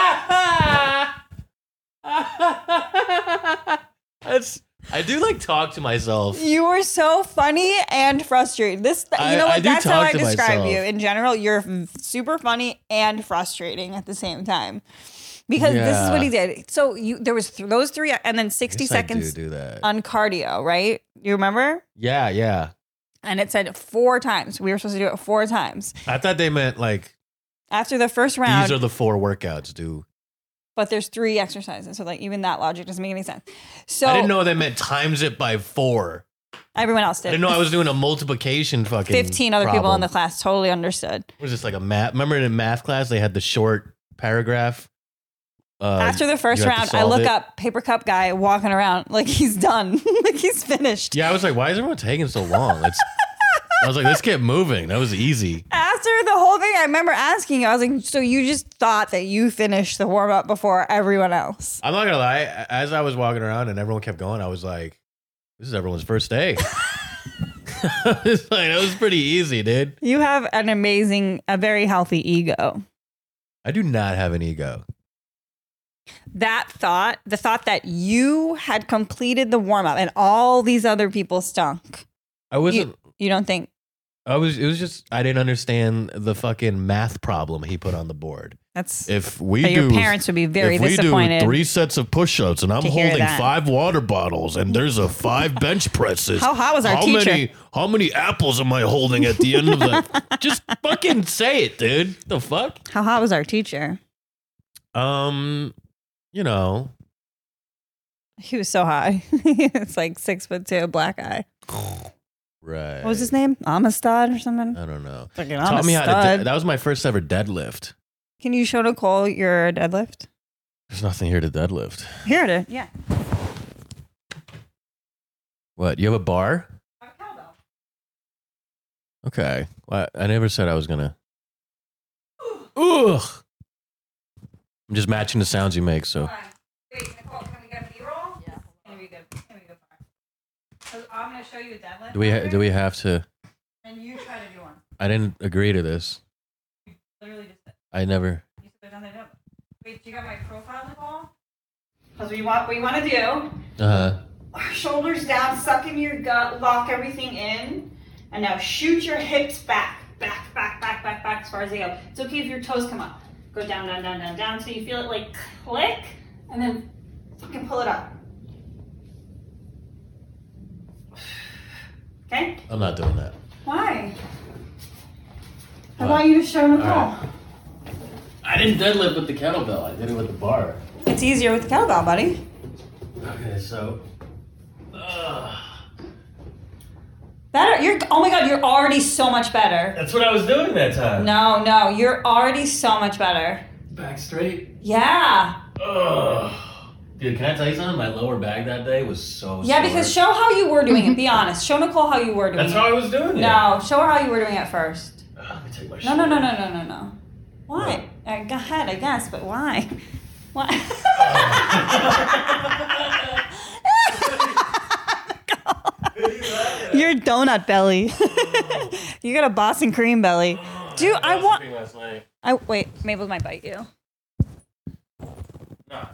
I do like talk to myself. You were so funny and frustrated. You know I what? do That's how talk I to describe myself. you. In general, you're super funny and frustrating at the same time. Because this is what he did. So there was those 3, and then 60 Yes, seconds I do that. on cardio, right? You remember? Yeah. And it said 4 times. We were supposed to do it 4 times. I thought they meant like After the first round, these are the 4 workouts, dude. but there's 3 exercises. So like even that logic doesn't make any sense. So I didn't know they meant times it by 4. everyone else I did. didn't know I was doing a multiplication fucking 15 other people problem. in the class totally understood. Was this like a math? Remember in math class they had the short paragraph? After the first you have to round, I solve look it. up paper cup guy walking around like he's done, like he's finished. Yeah, I was like, why is everyone taking so long? I was like, let's get moving. That was easy. After the whole thing, I remember asking you, I was like, so you just thought that you finished the warm up before everyone else? I'm not gonna lie. As I was walking around and everyone kept going, I was like, this is everyone's first day. It's like, that was pretty easy, dude. You have a very healthy ego. I do not have an ego. The thought that you had completed the warm up and all these other people stunk. I wasn't. You don't think? It was just I didn't understand the fucking math problem he put on the board. That's If we that do, your parents would be very if we disappointed. do 3 sets of push-ups and I'm to hear holding that. 5 water bottles and there's a 5 bench presses. How hot was our how teacher? How many apples am I holding at the end of that? Just fucking say it, dude. The fuck? How hot was our teacher? You know, He was so high. It's like 6'2", black guy. right. What was his name? Amistad or something? I don't know. Fucking Taught me how to. Amistad. That was my first ever deadlift. Can you show Nicole your deadlift? There's nothing here to deadlift. Here it is. Yeah. What? You have a bar? Okay. Well, I never said I was gonna. Ugh. I'm just matching the sounds you make. So Wait, Nicole, can we get B-roll? Yeah. Here we go. I'm going to show you a deadlift. do we have to? And you try to do one. I didn't agree to this. Literally just I never. you said there's nothing to do. Wait, do you got my profile, Nicole? Because what you want to do, shoulders down, suck in your gut, lock everything in, and now shoot your hips back as far as they go. It's okay if your toes come up. Go down, down, down, down, down, so you feel it like click, and then fucking pull it up. Okay? I'm not doing that. Why? I What? want you to show Nicole. All I didn't deadlift with the kettlebell. I did it with the bar. It's easier with the kettlebell, buddy. Okay, so. Oh my god, you're already so much better. That's what I was doing that time. No, you're already so much better. Back straight. Yeah. Ugh. Dude, can I tell you something? My lower back that day was so Yeah, sore. because show how you were doing it. Be honest. Show Nicole how you were doing That's it. how I was doing it. No, show her how you were doing it first. Let me take my No. Why? Go ahead, I guess, but why? Why? a donut belly. You got a Boston cream belly. Dude, I want. Wait, Mabel might bite you. No.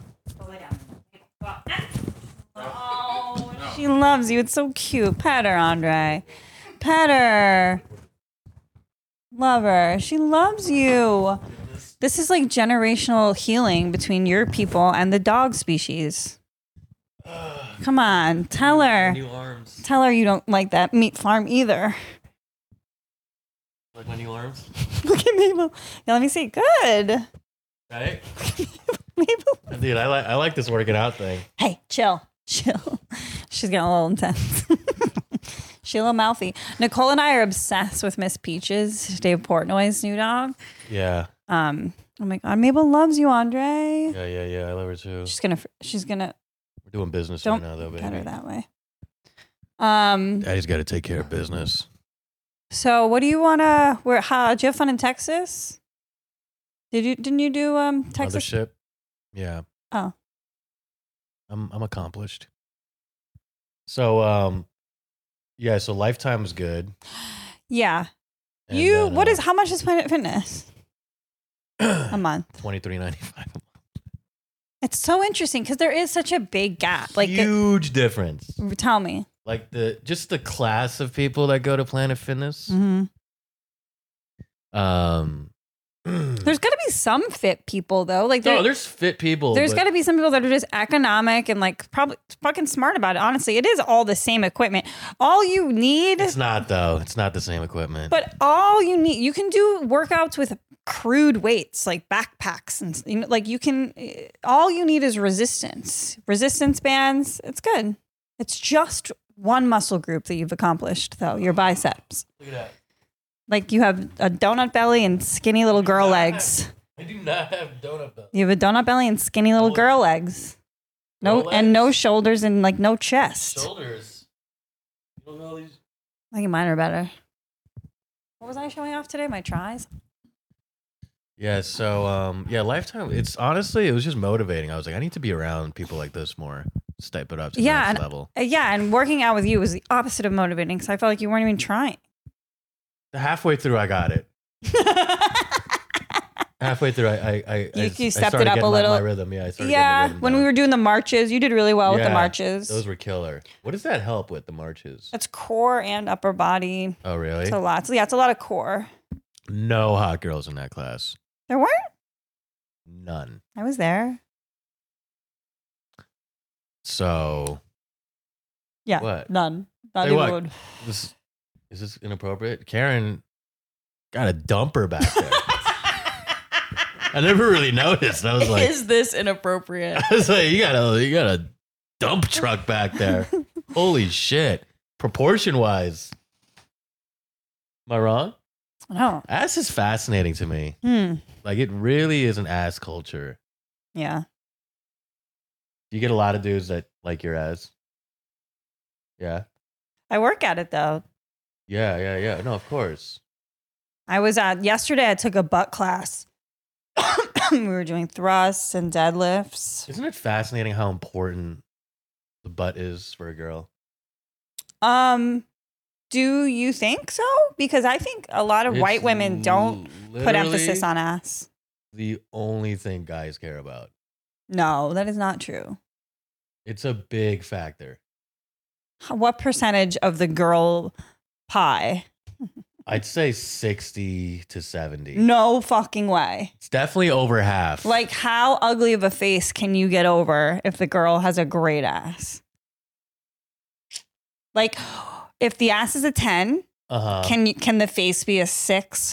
Oh, she loves you. It's so cute. Pet her, Andre. Pet her. Love her. She loves you. This is like generational healing between your people and the dog species. Come on, tell her. New arms. Tell her you don't like that meat farm either. Like my new arms? Look at Mabel. Yeah, let me see. Good. Right? Mabel. Dude, I like this working out thing. Hey, chill. Chill. She's getting a little intense. She's a little mouthy. Nicole and I are obsessed with Miss Peaches, Dave Portnoy's new dog. Yeah. Oh my God, Mabel loves you, Andre. Yeah. I love her too. She's gonna. We're doing business Don't right now, though, baby. pet her that way. Daddy's got to take care of business. So what do you wanna? Did you have fun in Texas? Didn't you do Texas? Mothership. Yeah. Oh. I'm accomplished. So yeah. So Lifetime was good. Yeah. And then, how much is Planet Fitness a month? $23.95. It's so interesting because there is such a big gap. Like, Huge difference. tell me. Like just the class of people that go to Planet Fitness. Mm-hmm. There's There's got to be some fit people though. Like, there's fit people. there's but got to be some people that are just economic and like probably fucking smart about it. Honestly, it is all the same equipment. All you need. It's not though. It's not the same equipment. But all you need, you can do workouts with crude weights like backpacks and like you can. All you need is resistance bands. It's good. It's just one muscle group that you've accomplished though. Your biceps. Look at that. Like you have a donut belly and skinny little girl legs. I do not have donut belly. You have a donut belly and skinny little girl legs. No, Girl and no legs? shoulders and like no chest. Shoulders. You don't know these. I think mine are better. What was I showing off today? My tries? Yeah. So yeah, Lifetime. It's honestly, it was just motivating. I was like, I need to be around people like this more. Step it up to the Yeah, next and level. Yeah, and working out with you was the opposite of motivating because I felt like you weren't even trying. Halfway through, I got it. Halfway through, I You stepped started it up getting a little. My rhythm, yeah. I started Yeah, getting the when rhythm we were doing the marches, you did really well with the Yeah, marches. Those were killer. What does that help with the marches? That's core and upper body. Oh, really? It's a lot. So yeah, it's a lot of core. No hot girls in that class. There weren't? None. I was there. So Yeah. What? None. Not Hey, even what? one. is this inappropriate? Karen got a dumper back there. I never really noticed. I was like, Is this inappropriate? I was like, you got a dump truck back there. Holy shit! Proportion wise, am I wrong? No. Ass is fascinating to me. Like it really is an ass culture. Yeah. You get a lot of dudes that like your ass. Yeah. I work at it though. Yeah. No, of course. I was yesterday I took a butt class. We were doing thrusts and deadlifts. Isn't it fascinating how important the butt is for a girl? Do you think so? Because I think a lot of white women don't put emphasis on ass. The only thing guys care about. No, that is not true. It's a big factor. What percentage of the girl pie? I'd say 60 to 70. No fucking way. It's definitely over half. Like, how ugly of a face can you get over if the girl has a great ass? Like, if the ass is a 10, can the face be a 6?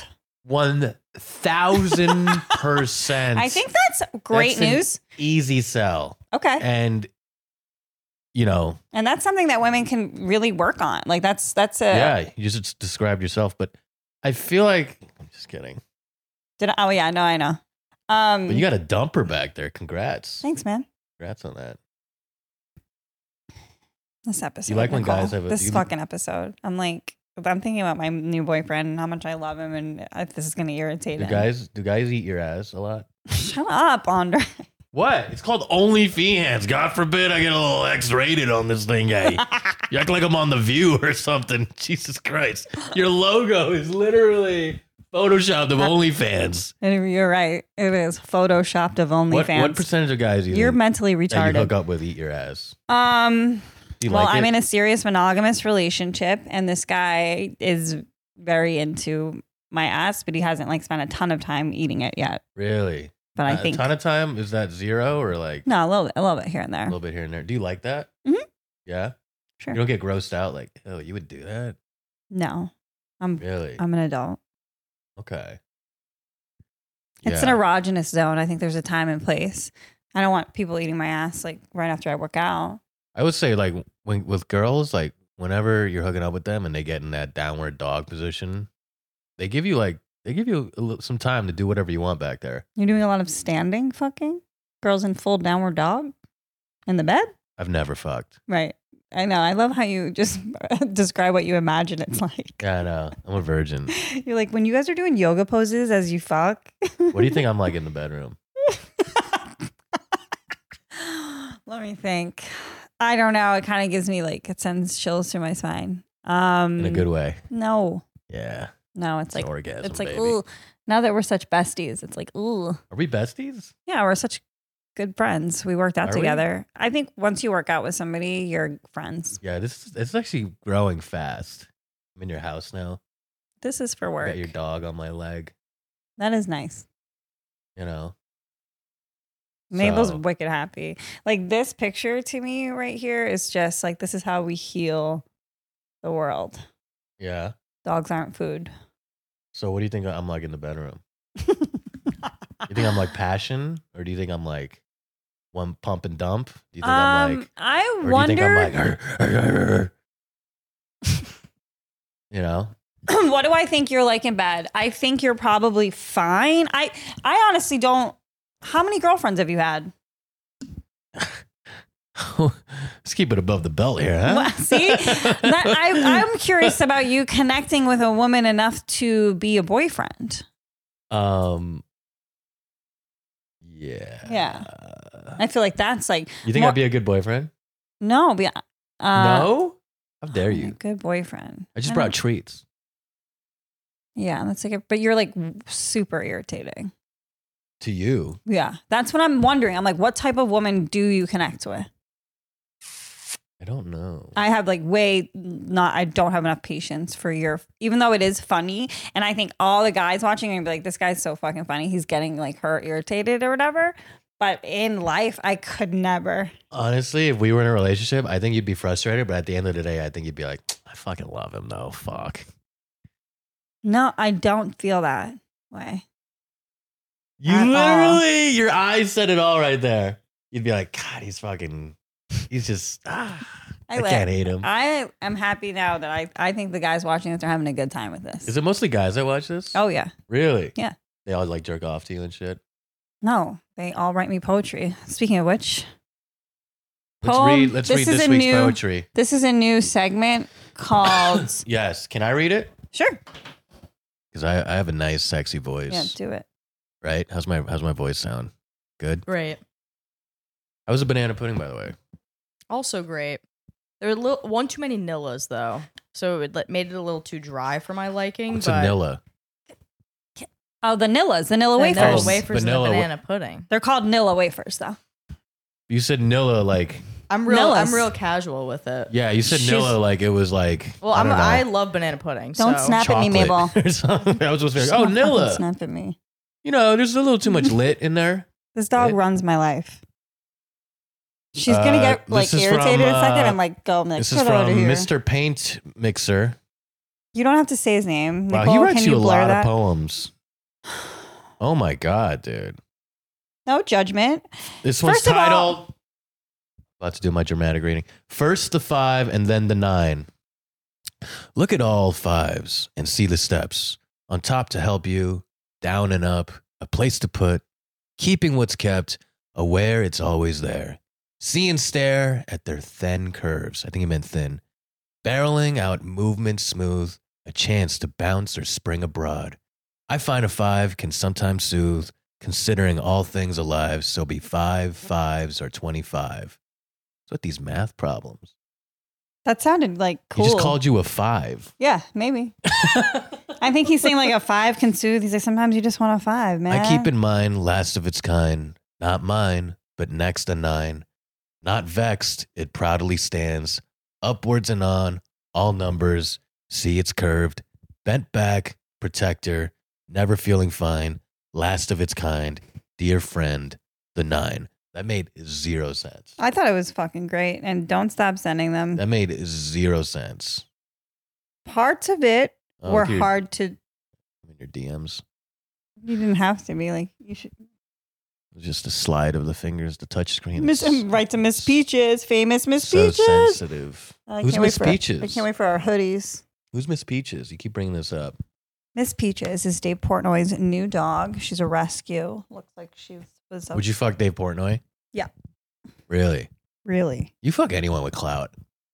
1,000%. I think that's great That's an news. easy sell. Okay. And, you know. And that's something that women can really work on. Like, that's a. Yeah, you just described yourself. But I feel like. I'm just kidding. Oh, yeah. No, I know. But you got a dumper back there. Congrats. Thanks, man. Congrats on that. This episode. You like when Nicole. guys have a- This you- fucking episode. I'm thinking about my new boyfriend and how much I love him, and if this is going to irritate Do him. guys eat your ass a lot? Shut up, Andre. What? It's called OnlyFans. God forbid I get a little X-rated on this thing, hey. You act like I'm on The View or something. Jesus Christ. Your logo is literally photoshopped of OnlyFans. You're right. It is photoshopped of OnlyFans. What percentage of guys do you You're think mentally that you retarded. hook up with eat your ass? Do you Well, like I'm it? in a serious monogamous relationship, and this guy is very into my ass, but he hasn't like spent a ton of time eating it yet. Really? But I think a ton of time, is that 0 or like no, a little bit here and a there. little bit here and there? Do you like that? Mhm. Yeah. Sure. You don't get grossed out like, oh, you would do that? No, I'm Really? an adult. Okay. It's an erogenous zone. I think there's a time and place. I don't want people eating my ass like right after I work out. I would say like with girls, like whenever you're hooking up with them and they get in that downward dog position, they give you some time to do whatever you want back there. You're doing a lot of standing fucking? Girls in full downward dog? In the bed? I've never fucked. Right. I know. I love how you just describe what you imagine it's like. Yeah, I know. I'm a virgin. You're like, when you guys are doing yoga poses as you fuck. What do you think I'm like in the bedroom? Let me think. I don't know. It kind of gives me like, it sends chills through my spine. In a good way. No. Yeah. No, it's an like, orgasm, it's like, baby. ooh. Now that we're such besties, it's like, ooh. Are we besties? Yeah, we're such good friends. We worked out Are we? together. I think once you work out with somebody, you're friends. Yeah, it's actually growing fast. I'm in your house now. This is for I work. got your dog on my leg, That is nice. you know. Mabel's So- wicked happy. Like this picture to me right here is just like, this is how we heal the world. Yeah. Dogs aren't food. So what do you think I'm like in the bedroom? You think I'm like passion, or do you think I'm like one pump and dump? Do you think I'm like, I or wonder. do you think I'm like, you know? What do I think you're like in bed? I think you're probably fine. I honestly don't. How many girlfriends have you had? Let's keep it above the belt here, huh? Well, see, I'm curious about you connecting with a woman enough to be a boyfriend. Yeah. Yeah. I feel like that's like You think more- I'd be a good boyfriend? no, No? How dare you? Good boyfriend. I just don't- brought treats. Yeah, that's like, but you're like super irritating. To you. Yeah, that's what I'm wondering. I'm like, what type of woman do you connect with? I don't know. I have like I don't have enough patience for even though it is funny. And I think all the guys watching are gonna be like, this guy's so fucking funny. He's getting like her irritated or whatever. But in life, I could never. Honestly, if we were in a relationship, I think you'd be frustrated. But at the end of the day, I think you'd be like, I fucking love him though. Fuck. No, I don't feel that way. You At all. literally, your eyes said it all right there. You'd be like, God, he's just, I can't hate him. I am happy now that I think the guys watching this are having a good time with this. Is it mostly guys that watch this? Oh, yeah. Really? Yeah. They all like jerk off to you and shit. No, they all write me poetry. Speaking of which, Let's Poem. read This this is a week's new- poetry. this is a new segment called. Yes. Can I read it? Sure. Because I have a nice, sexy voice. Yeah, do it. Right? How's my voice sound? Good? Great. How was the banana pudding, by the way? Also great. There were one too many Nillas though, so it made it a little too dry for my liking. What's but a Nilla? Oh, the Nillas, the Nilla the wafers. Nilla Oh, wafers and the vanilla wa- banana pudding. They're called Nilla wafers, though. You said Nilla like, I'm Nillas. real casual with it. yeah, you said She's- Nilla like it was like, Well, I don't know, I love banana pudding. Don't so. snap at me, Mabel. chocolate or something. I was supposed to be like, Don't oh, fucking Nilla. Snap at me. You know, there's a little too much lit in there. This dog It- runs my life. She's gonna get like this is irritated from, in a second. I'm like, go, I'm like, This is get out from of here. Mr. Paint Mixer. You don't have to say his name. Wow, Nicole, he writes can you a blur lot that? of poems. Oh my God, dude. No judgment. This one's First of all- titled. About to do my dramatic reading. First the 5 and then the 9. Look at all 5s and see the steps. On top to help you, down and up, a place to put, keeping what's kept, aware it's always there. See and stare at their thin curves. I think he meant thin. Barreling out movement smooth, a chance to bounce or spring abroad. I find a 5 can sometimes soothe considering all things alive, so be 5 5s are 25. What's with these math problems? That sounded like cool. He just called you a 5. Yeah, maybe. I think he's saying like a 5 can soothe. He's like, sometimes you just want a 5, man. I keep in mind, last of its kind, not mine, but next a 9. Not vexed, it proudly stands, upwards and on, all numbers, see it's curved, bent back, protector, never feeling fine, last of its kind, dear friend, the 9. That made 0 sense. I thought it was fucking great. And don't stop sending them. That made 0 sense. Parts of it Oh, were dude. hard to. In your DMs. You didn't have to be like, you should. Just a slide of the fingers, the touch screen. Miss, right to Miss Peaches, famous Miss So Peaches. sensitive. I Who's can't wait Miss for- Peaches? I can't wait for our hoodies. Who's Miss Peaches? You keep bringing this up. Miss Peaches is Dave Portnoy's new dog. She's a rescue. Looks like she was. Would you fuck Dave Portnoy? Yeah. Really? Really? You fuck anyone with clout.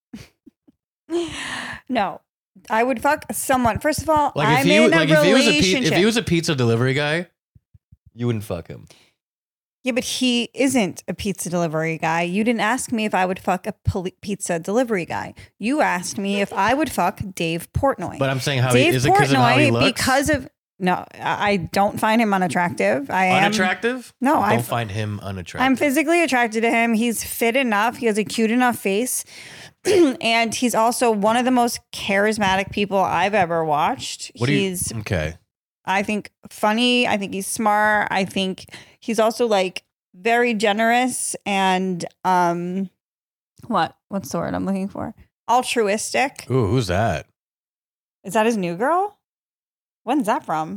No, I would fuck someone. First of all, Like I'm if in a if he was relationship. if he was a pizza delivery guy, you wouldn't fuck him. Yeah, but he isn't a pizza delivery guy. You didn't ask me if I would fuck a pizza delivery guy. You asked me if I would fuck Dave Portnoy. But I'm saying how Dave is it because of how he Portnoy, looks? because of no, I don't find him unattractive. I am unattractive? No, I I don't find him unattractive. I'm physically attracted to him. He's fit enough. He has a cute enough face. And he's also one of the most charismatic people I've ever watched. He's okay. I think funny. I think he's smart. I think he's also like very generous and what's the word I'm looking for? Altruistic. Ooh, who's that? Is that his new girl? When's that from?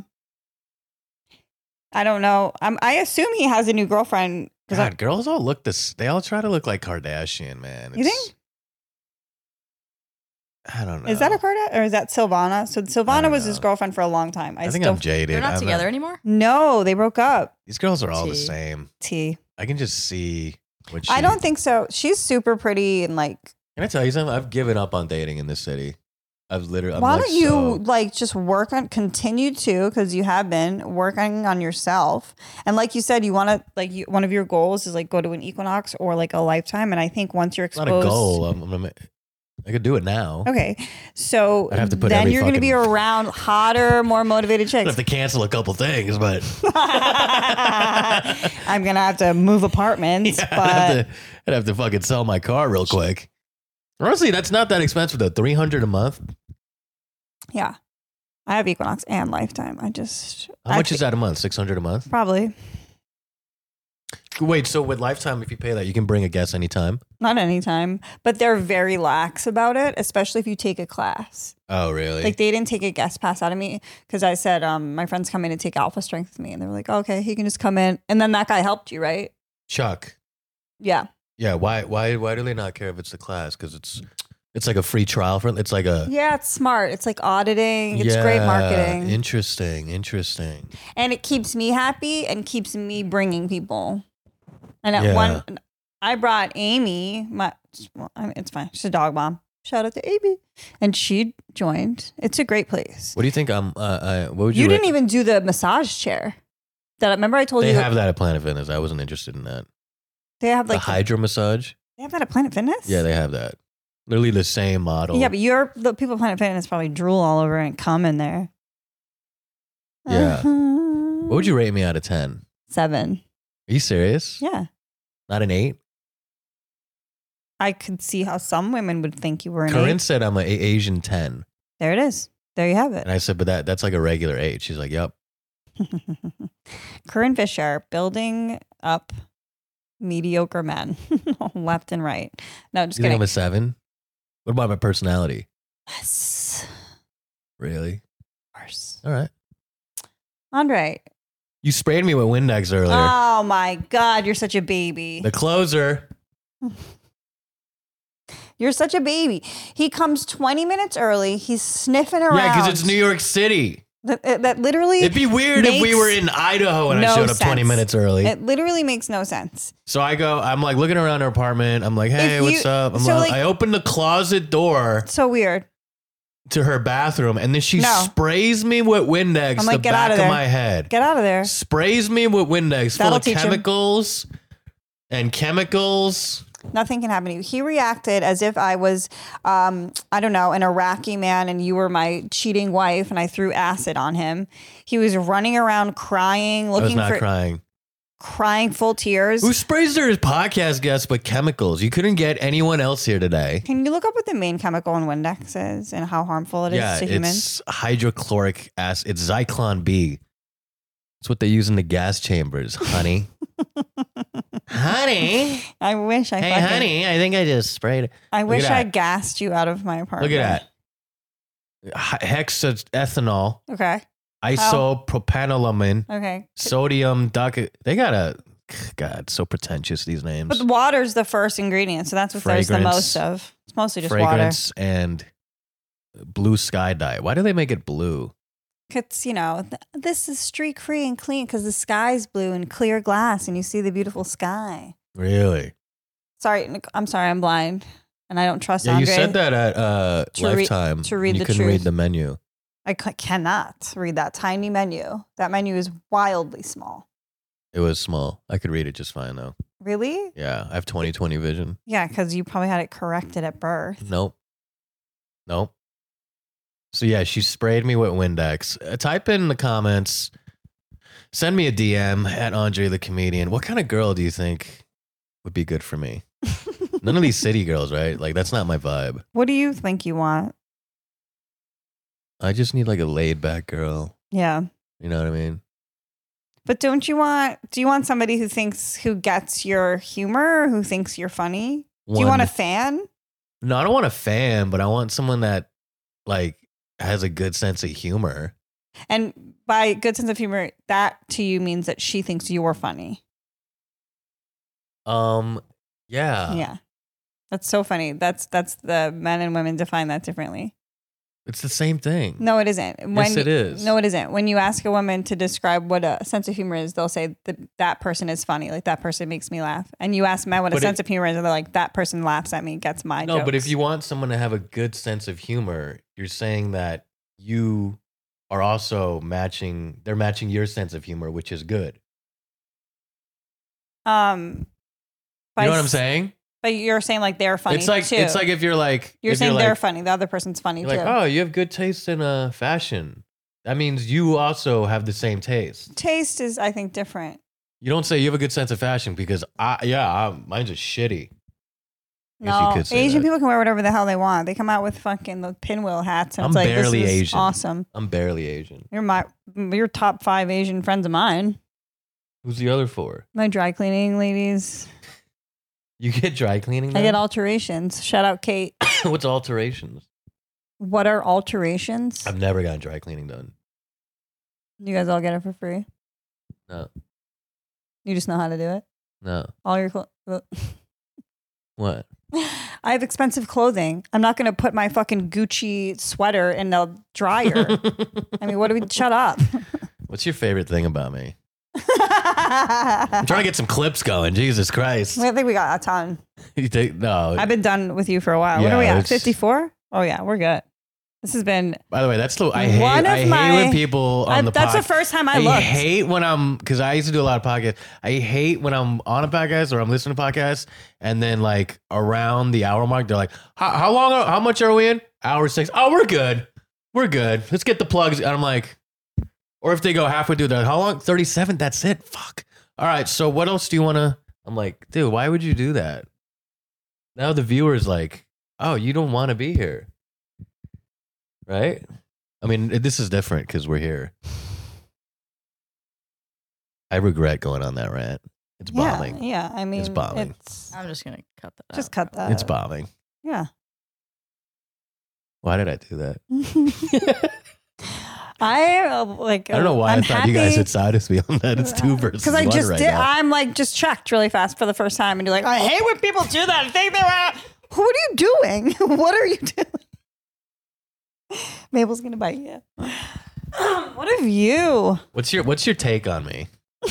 I don't know. I assume he has a new girlfriend. God, girls all look this. They all try to look like Kardashian, man. You think? I don't know. Is that a Kardashian or is that Silvana? So Silvana don't was his know. girlfriend for a long time. I think I'm jaded. They're not I'm together anymore? No, they broke up. These girls are all the T. same. T. I can just see what she. I don't think so. She's super pretty and like. Can I tell you something? I've given up on dating in this city. I've literally. Why I'm don't like you so- like just continue to, because you have been working on yourself. And like you said, you want to one of your goals is like go to an Equinox or like a Lifetime. And I think once you're It's exposed. not a goal. I could do it now. Okay. So I'd have to put then every you're going to be fucking- around hotter, more motivated I chicks. have to cancel a couple things, but I'm going to have to move apartments. yeah, but I'd have to fucking sell my car real quick. Honestly, that's not that expensive though. $300 a month. yeah, I have Equinox and Lifetime. How much is that a month? $600 a month. Probably Wait, so with Lifetime, if you pay that, you can bring a guest anytime. not anytime, but they're very lax about it, especially if you take a class. Oh, really? Like they didn't take a guest pass out of me because I said my friend's coming to take Alpha Strength with me, and they were like, "Okay, he can just come in." And then that guy helped you, right? Chuck. Yeah. Yeah. Why do they not care if it's the class? Because it's like a free trial for. It's like a. Yeah, it's smart. It's like auditing. It's great marketing, Interesting. and it keeps me happy and keeps me bringing people. And at Yeah. I brought Amy. It's fine. She's a dog mom. Shout out to Amy, and she joined. It's a great place. What do you think? What would You you? didn't even do the massage chair. That remember I told They you have that at Planet Fitness. I wasn't interested in that. they have The like hydro massage. they have that at Planet Fitness. Yeah, they have that. Literally the same model. Yeah, but the people at Planet Fitness probably drool all over and come in there. Yeah. What would you rate me out of 10? 7. Are you serious? Yeah. Not an 8? I could see how some women would think you were an Corinne 8. said I'm an Asian 10. There it is. There you have it. And I said, but that's like a regular 8. She's like, yep. Corinne Fisher building up mediocre men left and right. No, just You think kidding. I'm a 7? What about my personality? Yes. Really? Worse. All right. Andre. You sprayed me with Windex earlier. Oh my God, you're such a baby. The closer. You're such a baby. He comes 20 minutes early. He's sniffing around. Yeah, because it's New York City. That literally. It'd be weird if we makes were in Idaho and I no showed up 20 sense. minutes early. It literally makes no sense. So I'm like looking around her apartment. I'm like, hey, If what's you- up? so, like- I opened the closet door. So weird. to her bathroom, and then she No. sprays me with Windex I'm the like, get back out of of there. my head. Get out of there. Sprays me with Windex full That'll of teach him. chemicals and chemicals. Nothing can happen to you. He reacted as if I was, I don't know, an Iraqi man and you were my cheating wife and I threw acid on him. He was running around crying, I was looking not for crying. full tears. Who sprays their podcast guests with chemicals? You couldn't get anyone else here today. Can you look up what the main chemical in Windex is and how harmful it is Yeah, to humans? it's hydrochloric acid. It's Zyklon B. It's what they use in the gas chambers, honey. Honey. I wish I Hey, fucking, honey, I think I just sprayed it. I Look wish at I that. gassed you out of my apartment. Look at that. Hexaethanol, Okay. isopropanolamine, Okay. sodium they got a, God, so pretentious, these names. But the water's the first ingredient, so that's what there's the Fragrance. most of. It's mostly just water. Fragrance and blue sky dye. Why do they make it blue? It's, you know, this is streak free and clean because the sky's blue and clear glass and you see the beautiful sky. Really? Sorry, I'm sorry, I'm blind and I don't trust Yeah, you Andre. said that at To re- Lifetime. to read and you the couldn't truth. read the menu. I cannot read that tiny menu. That menu is wildly small. It was small. I could read it just fine though. Really? Yeah, I have 20/20 vision. Yeah, because you probably had it corrected at birth. Nope. So yeah, she sprayed me with Windex. Type in the comments. Send me a DM at Andre the Comedian. What kind of girl do you think would be good for me? None of these city girls, right? Like that's not my vibe. What do you think you want? I just need like a laid back girl. Yeah. You know what I mean? But do you want somebody who gets your humor, or who thinks you're funny? Do you want a fan? No, I don't want a fan, but I want someone that like has a good sense of humor. And by good sense of humor, that to you means that she thinks you're funny. Yeah. Yeah. That's so funny. That's the men and women define that differently. It's the same thing. No, it isn't. Yes, it is. No, it isn't. When you ask a woman to describe what a sense of humor is, they'll say that person is funny. Like that person makes me laugh. And you ask men what a But sense of humor is, and they're like, that person laughs at me, gets my No, but if jokes. you want someone to have a good sense of humor, you're saying that you are also matching your sense of humor, which is good. by You know what I'm saying? But you're saying like they're funny It's like too. it's like if you're like you're if saying you're they're like, funny. The other person's funny you're too. like, oh, you have good taste in fashion. That means you also have the same taste. Taste is, I think, different. You don't say you have a good sense of fashion because mine's just shitty. Guess you No, could say Asian that. people can wear whatever the hell they want. They come out with fucking the pinwheel hats, and I'm it's like, barely this is Asian. awesome. I'm barely Asian. You're top 5 Asian friends of mine. Who's the other 4? My dry cleaning ladies. You get dry cleaning? I get done? alterations. Shout out Kate. What's alterations? What are alterations? I've never gotten dry cleaning done. You guys all get it for free. No. You just know how to do it. No. All your clothes. What? I have expensive clothing. I'm not going to put my fucking Gucci sweater in the dryer. I mean, what do we? Shut up. What's your favorite thing about me? I'm trying to get some clips going. Jesus Christ. I think we got a ton. You think no? I've been done with you for a while. What Yeah, are we at? it's- 54? Oh yeah, we're good. This has been. By the way, that's the I One hate. of I hate when my- people on the That's the podcast. first time I I looked. hate when I'm because I used to do a lot of podcasts. I hate when I'm on a podcast or I'm listening to podcasts, and then like around the hour mark, they're like, "How long? How much are we in? Hour 6. Oh, we're good. We're good. Let's get the plugs." And I'm like, or if they go halfway through, they're like, "How long? 37. That's it. Fuck. All right. So what else do you want to?" I'm like, dude, why would you do that? Now the viewer's like, "Oh, you don't want to be here." Right? I mean, this is different because we're here. I regret going on that rant. It's bombing. Yeah. I mean, bombing. I'm just gonna cut that out. just cut that. It's bombing. Yeah. Why did I do that? I like. I don't know why I'm I thought you guys happy- had sided with me on that. It's 2 versus Because I 1 just right did. now. I'm like just checked really fast for the first time, and you're like, I hate when people do that. I think they're. What are you doing? What are you doing? Mabel's gonna bite you. What have you? What's your take on me?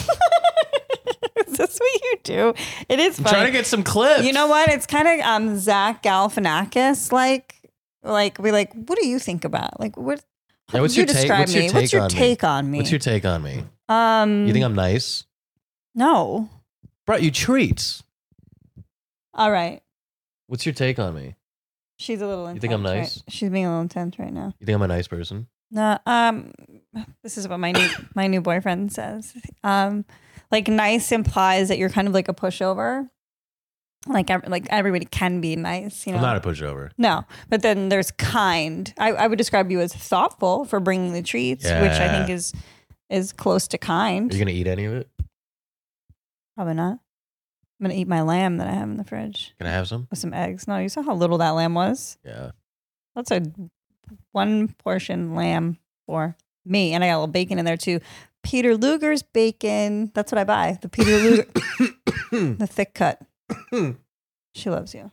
Is this what you do? It is I'm funny. trying to get some clips. You know what? It's kind of Zach Galifianakis like Like, what do you think about? Like, what? Yeah, what's you your take? describe What's your me? take What's your on me? take on me? What's your take on me? You You think I'm nice? No. Brought you treats. All right. What's your take on me? She's a little intense. think I'm right? nice? She's being a little intense right now. You think I'm a nice person? No, this is what my new boyfriend says. Like nice implies that you're kind of like a pushover. Like everybody can be nice, you know. I'm not a pushover. No, but then there's kind. I would describe you as thoughtful for bringing the treats, which I think is close to kind. Are you gonna eat any of it? Probably not. I'm gonna eat my lamb that I have in the fridge Can I have some? with some eggs. No, you saw how little that lamb was. Yeah. That's a 1 portion lamb for me, and I got a little bacon in there too. Peter Luger's bacon. That's what I buy. The Peter Luger, the thick cut. She loves you.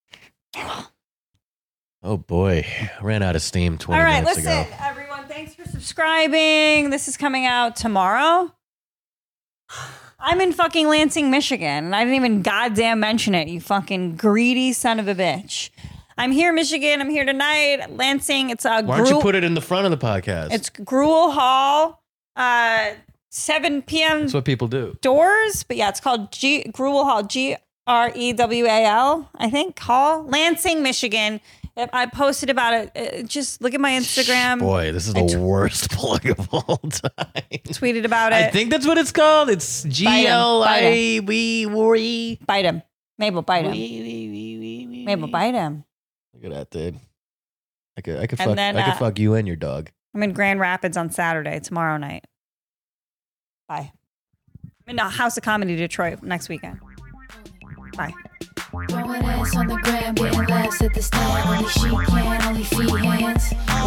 Oh boy, I ran out of steam 20 All right, minutes listen, ago. everyone. Thanks for subscribing. This is coming out tomorrow. I'm in fucking Lansing, Michigan, and I didn't even goddamn mention it. You fucking greedy son of a bitch. I'm here, Michigan. I'm here tonight. Lansing. It's a. Why don't you put it in the front of the podcast? It's Gruel Hall. 7 p.m. That's what people do. doors, but yeah, it's called Gruel Hall. GREWAL, I think. Hall, Lansing, Michigan. I posted about it. Just look at my Instagram. Boy, this is the worst plug of all time. Tweeted about it. I think that's what it's called. It's GLIB. Bite him. Mabel, bite him. Mabel, bite him. Look at that, dude. I could And fuck. then, I could fuck you and your dog. I'm in Grand Rapids on Saturday, tomorrow night. Bye. I'm in the House of Comedy Detroit next weekend. Bye. Throwing ass on the gram, getting laughs at the stand. Only she can, only feet, hands.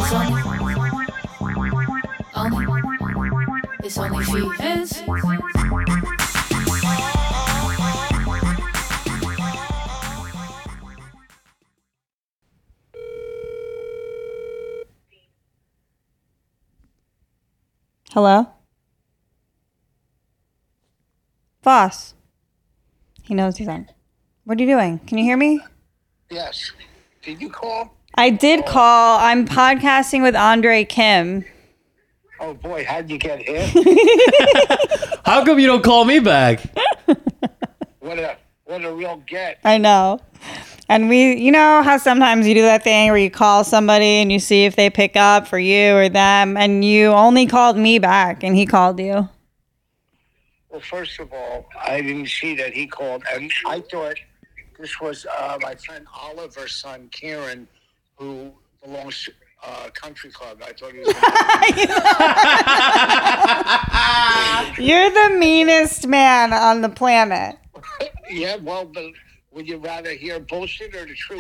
It's only feet, hands. Hello? Boss. He knows he's on. What are you doing? Can you hear me? Yes. Did you call? I did call. I'm podcasting with Andre Kim. Oh boy, how'd you get him? How come you don't call me back? What a real get. I know. And you know how sometimes you do that thing where you call somebody and you see if they pick up for you or them, and you only called me back and he called you. Well, first of all, I didn't see that he called, and I thought this was my friend Oliver's son, Kieran, who belongs to Country Club. I thought he was. You're the meanest man on the planet. Yeah, well, but would you rather hear bullshit or the truth?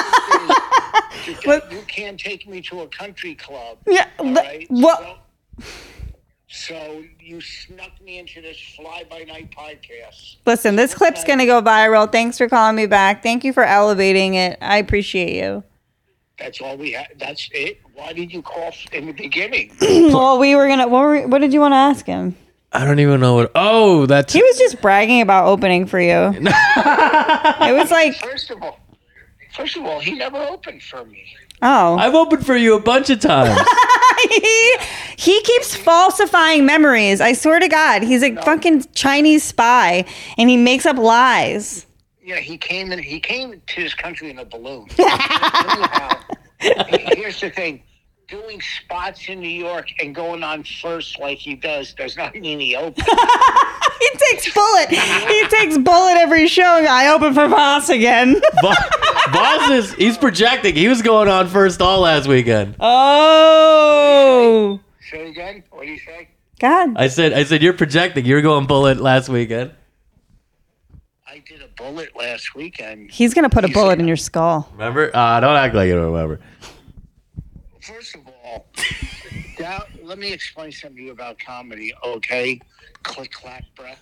You can't take me to a country club. Yeah. All right? What? So you snuck me into this fly-by-night podcast. Listen, this clip's going to go viral. Thanks for calling me back. Thank you for elevating it. I appreciate you. That's all we had. That's it. Why did you call in the beginning? Well, we were going to, what did you want to ask him? I don't even know what. Oh, that's. He was just bragging about opening for you. It was like, First of all, he never opened for me. oh. I've opened for you a bunch of times. He keeps falsifying memories. I swear to God, he's a fucking Chinese spy, and he makes up lies. Yeah, he came to this country in a balloon. Anyhow, here's the thing. Doing spots in New York and going on first like he does not mean he opens. He takes bullet. He takes bullet every show. I open for Voss again. Voss he's projecting. He was going on first all last weekend. Oh. Say again? What do you say? God. I said you're projecting. You were going bullet last weekend. I did a bullet last weekend. He's going to put a bullet in your skull. Remember? Don't act like you don't remember. First of all, let me explain something to you about comedy, okay? Click, clack, breath.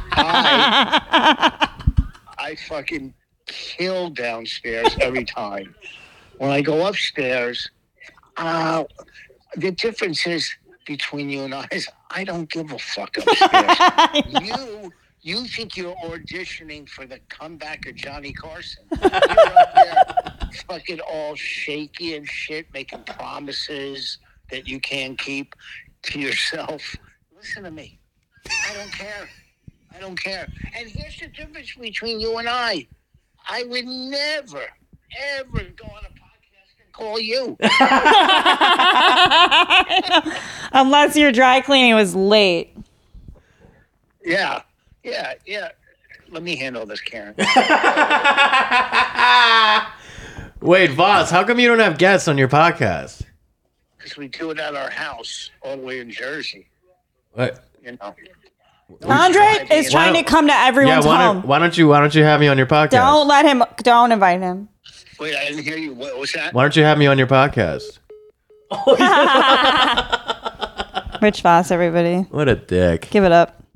I fucking kill downstairs every time. When I go upstairs, the difference is between you and I is I don't give a fuck upstairs. You think you're auditioning for the comeback of Johnny Carson. You're up there fucking all shaky and shit, making promises that you can't keep to yourself. Listen to me. I don't care. I don't care. And here's the difference between you and I. I would never, ever go on a podcast and call you. Unless your dry cleaning was late. Yeah. Let me handle this, Karen. Wait, Voss, how come you don't have guests on your podcast? Because we do it at our house all the way in Jersey. What? You know. Andre is trying to come to everyone's home. Why don't you have me on your podcast? Don't invite him. Wait, I didn't hear you. What was that? Why don't you have me on your podcast? Rich Voss, everybody. What a dick. Give it up.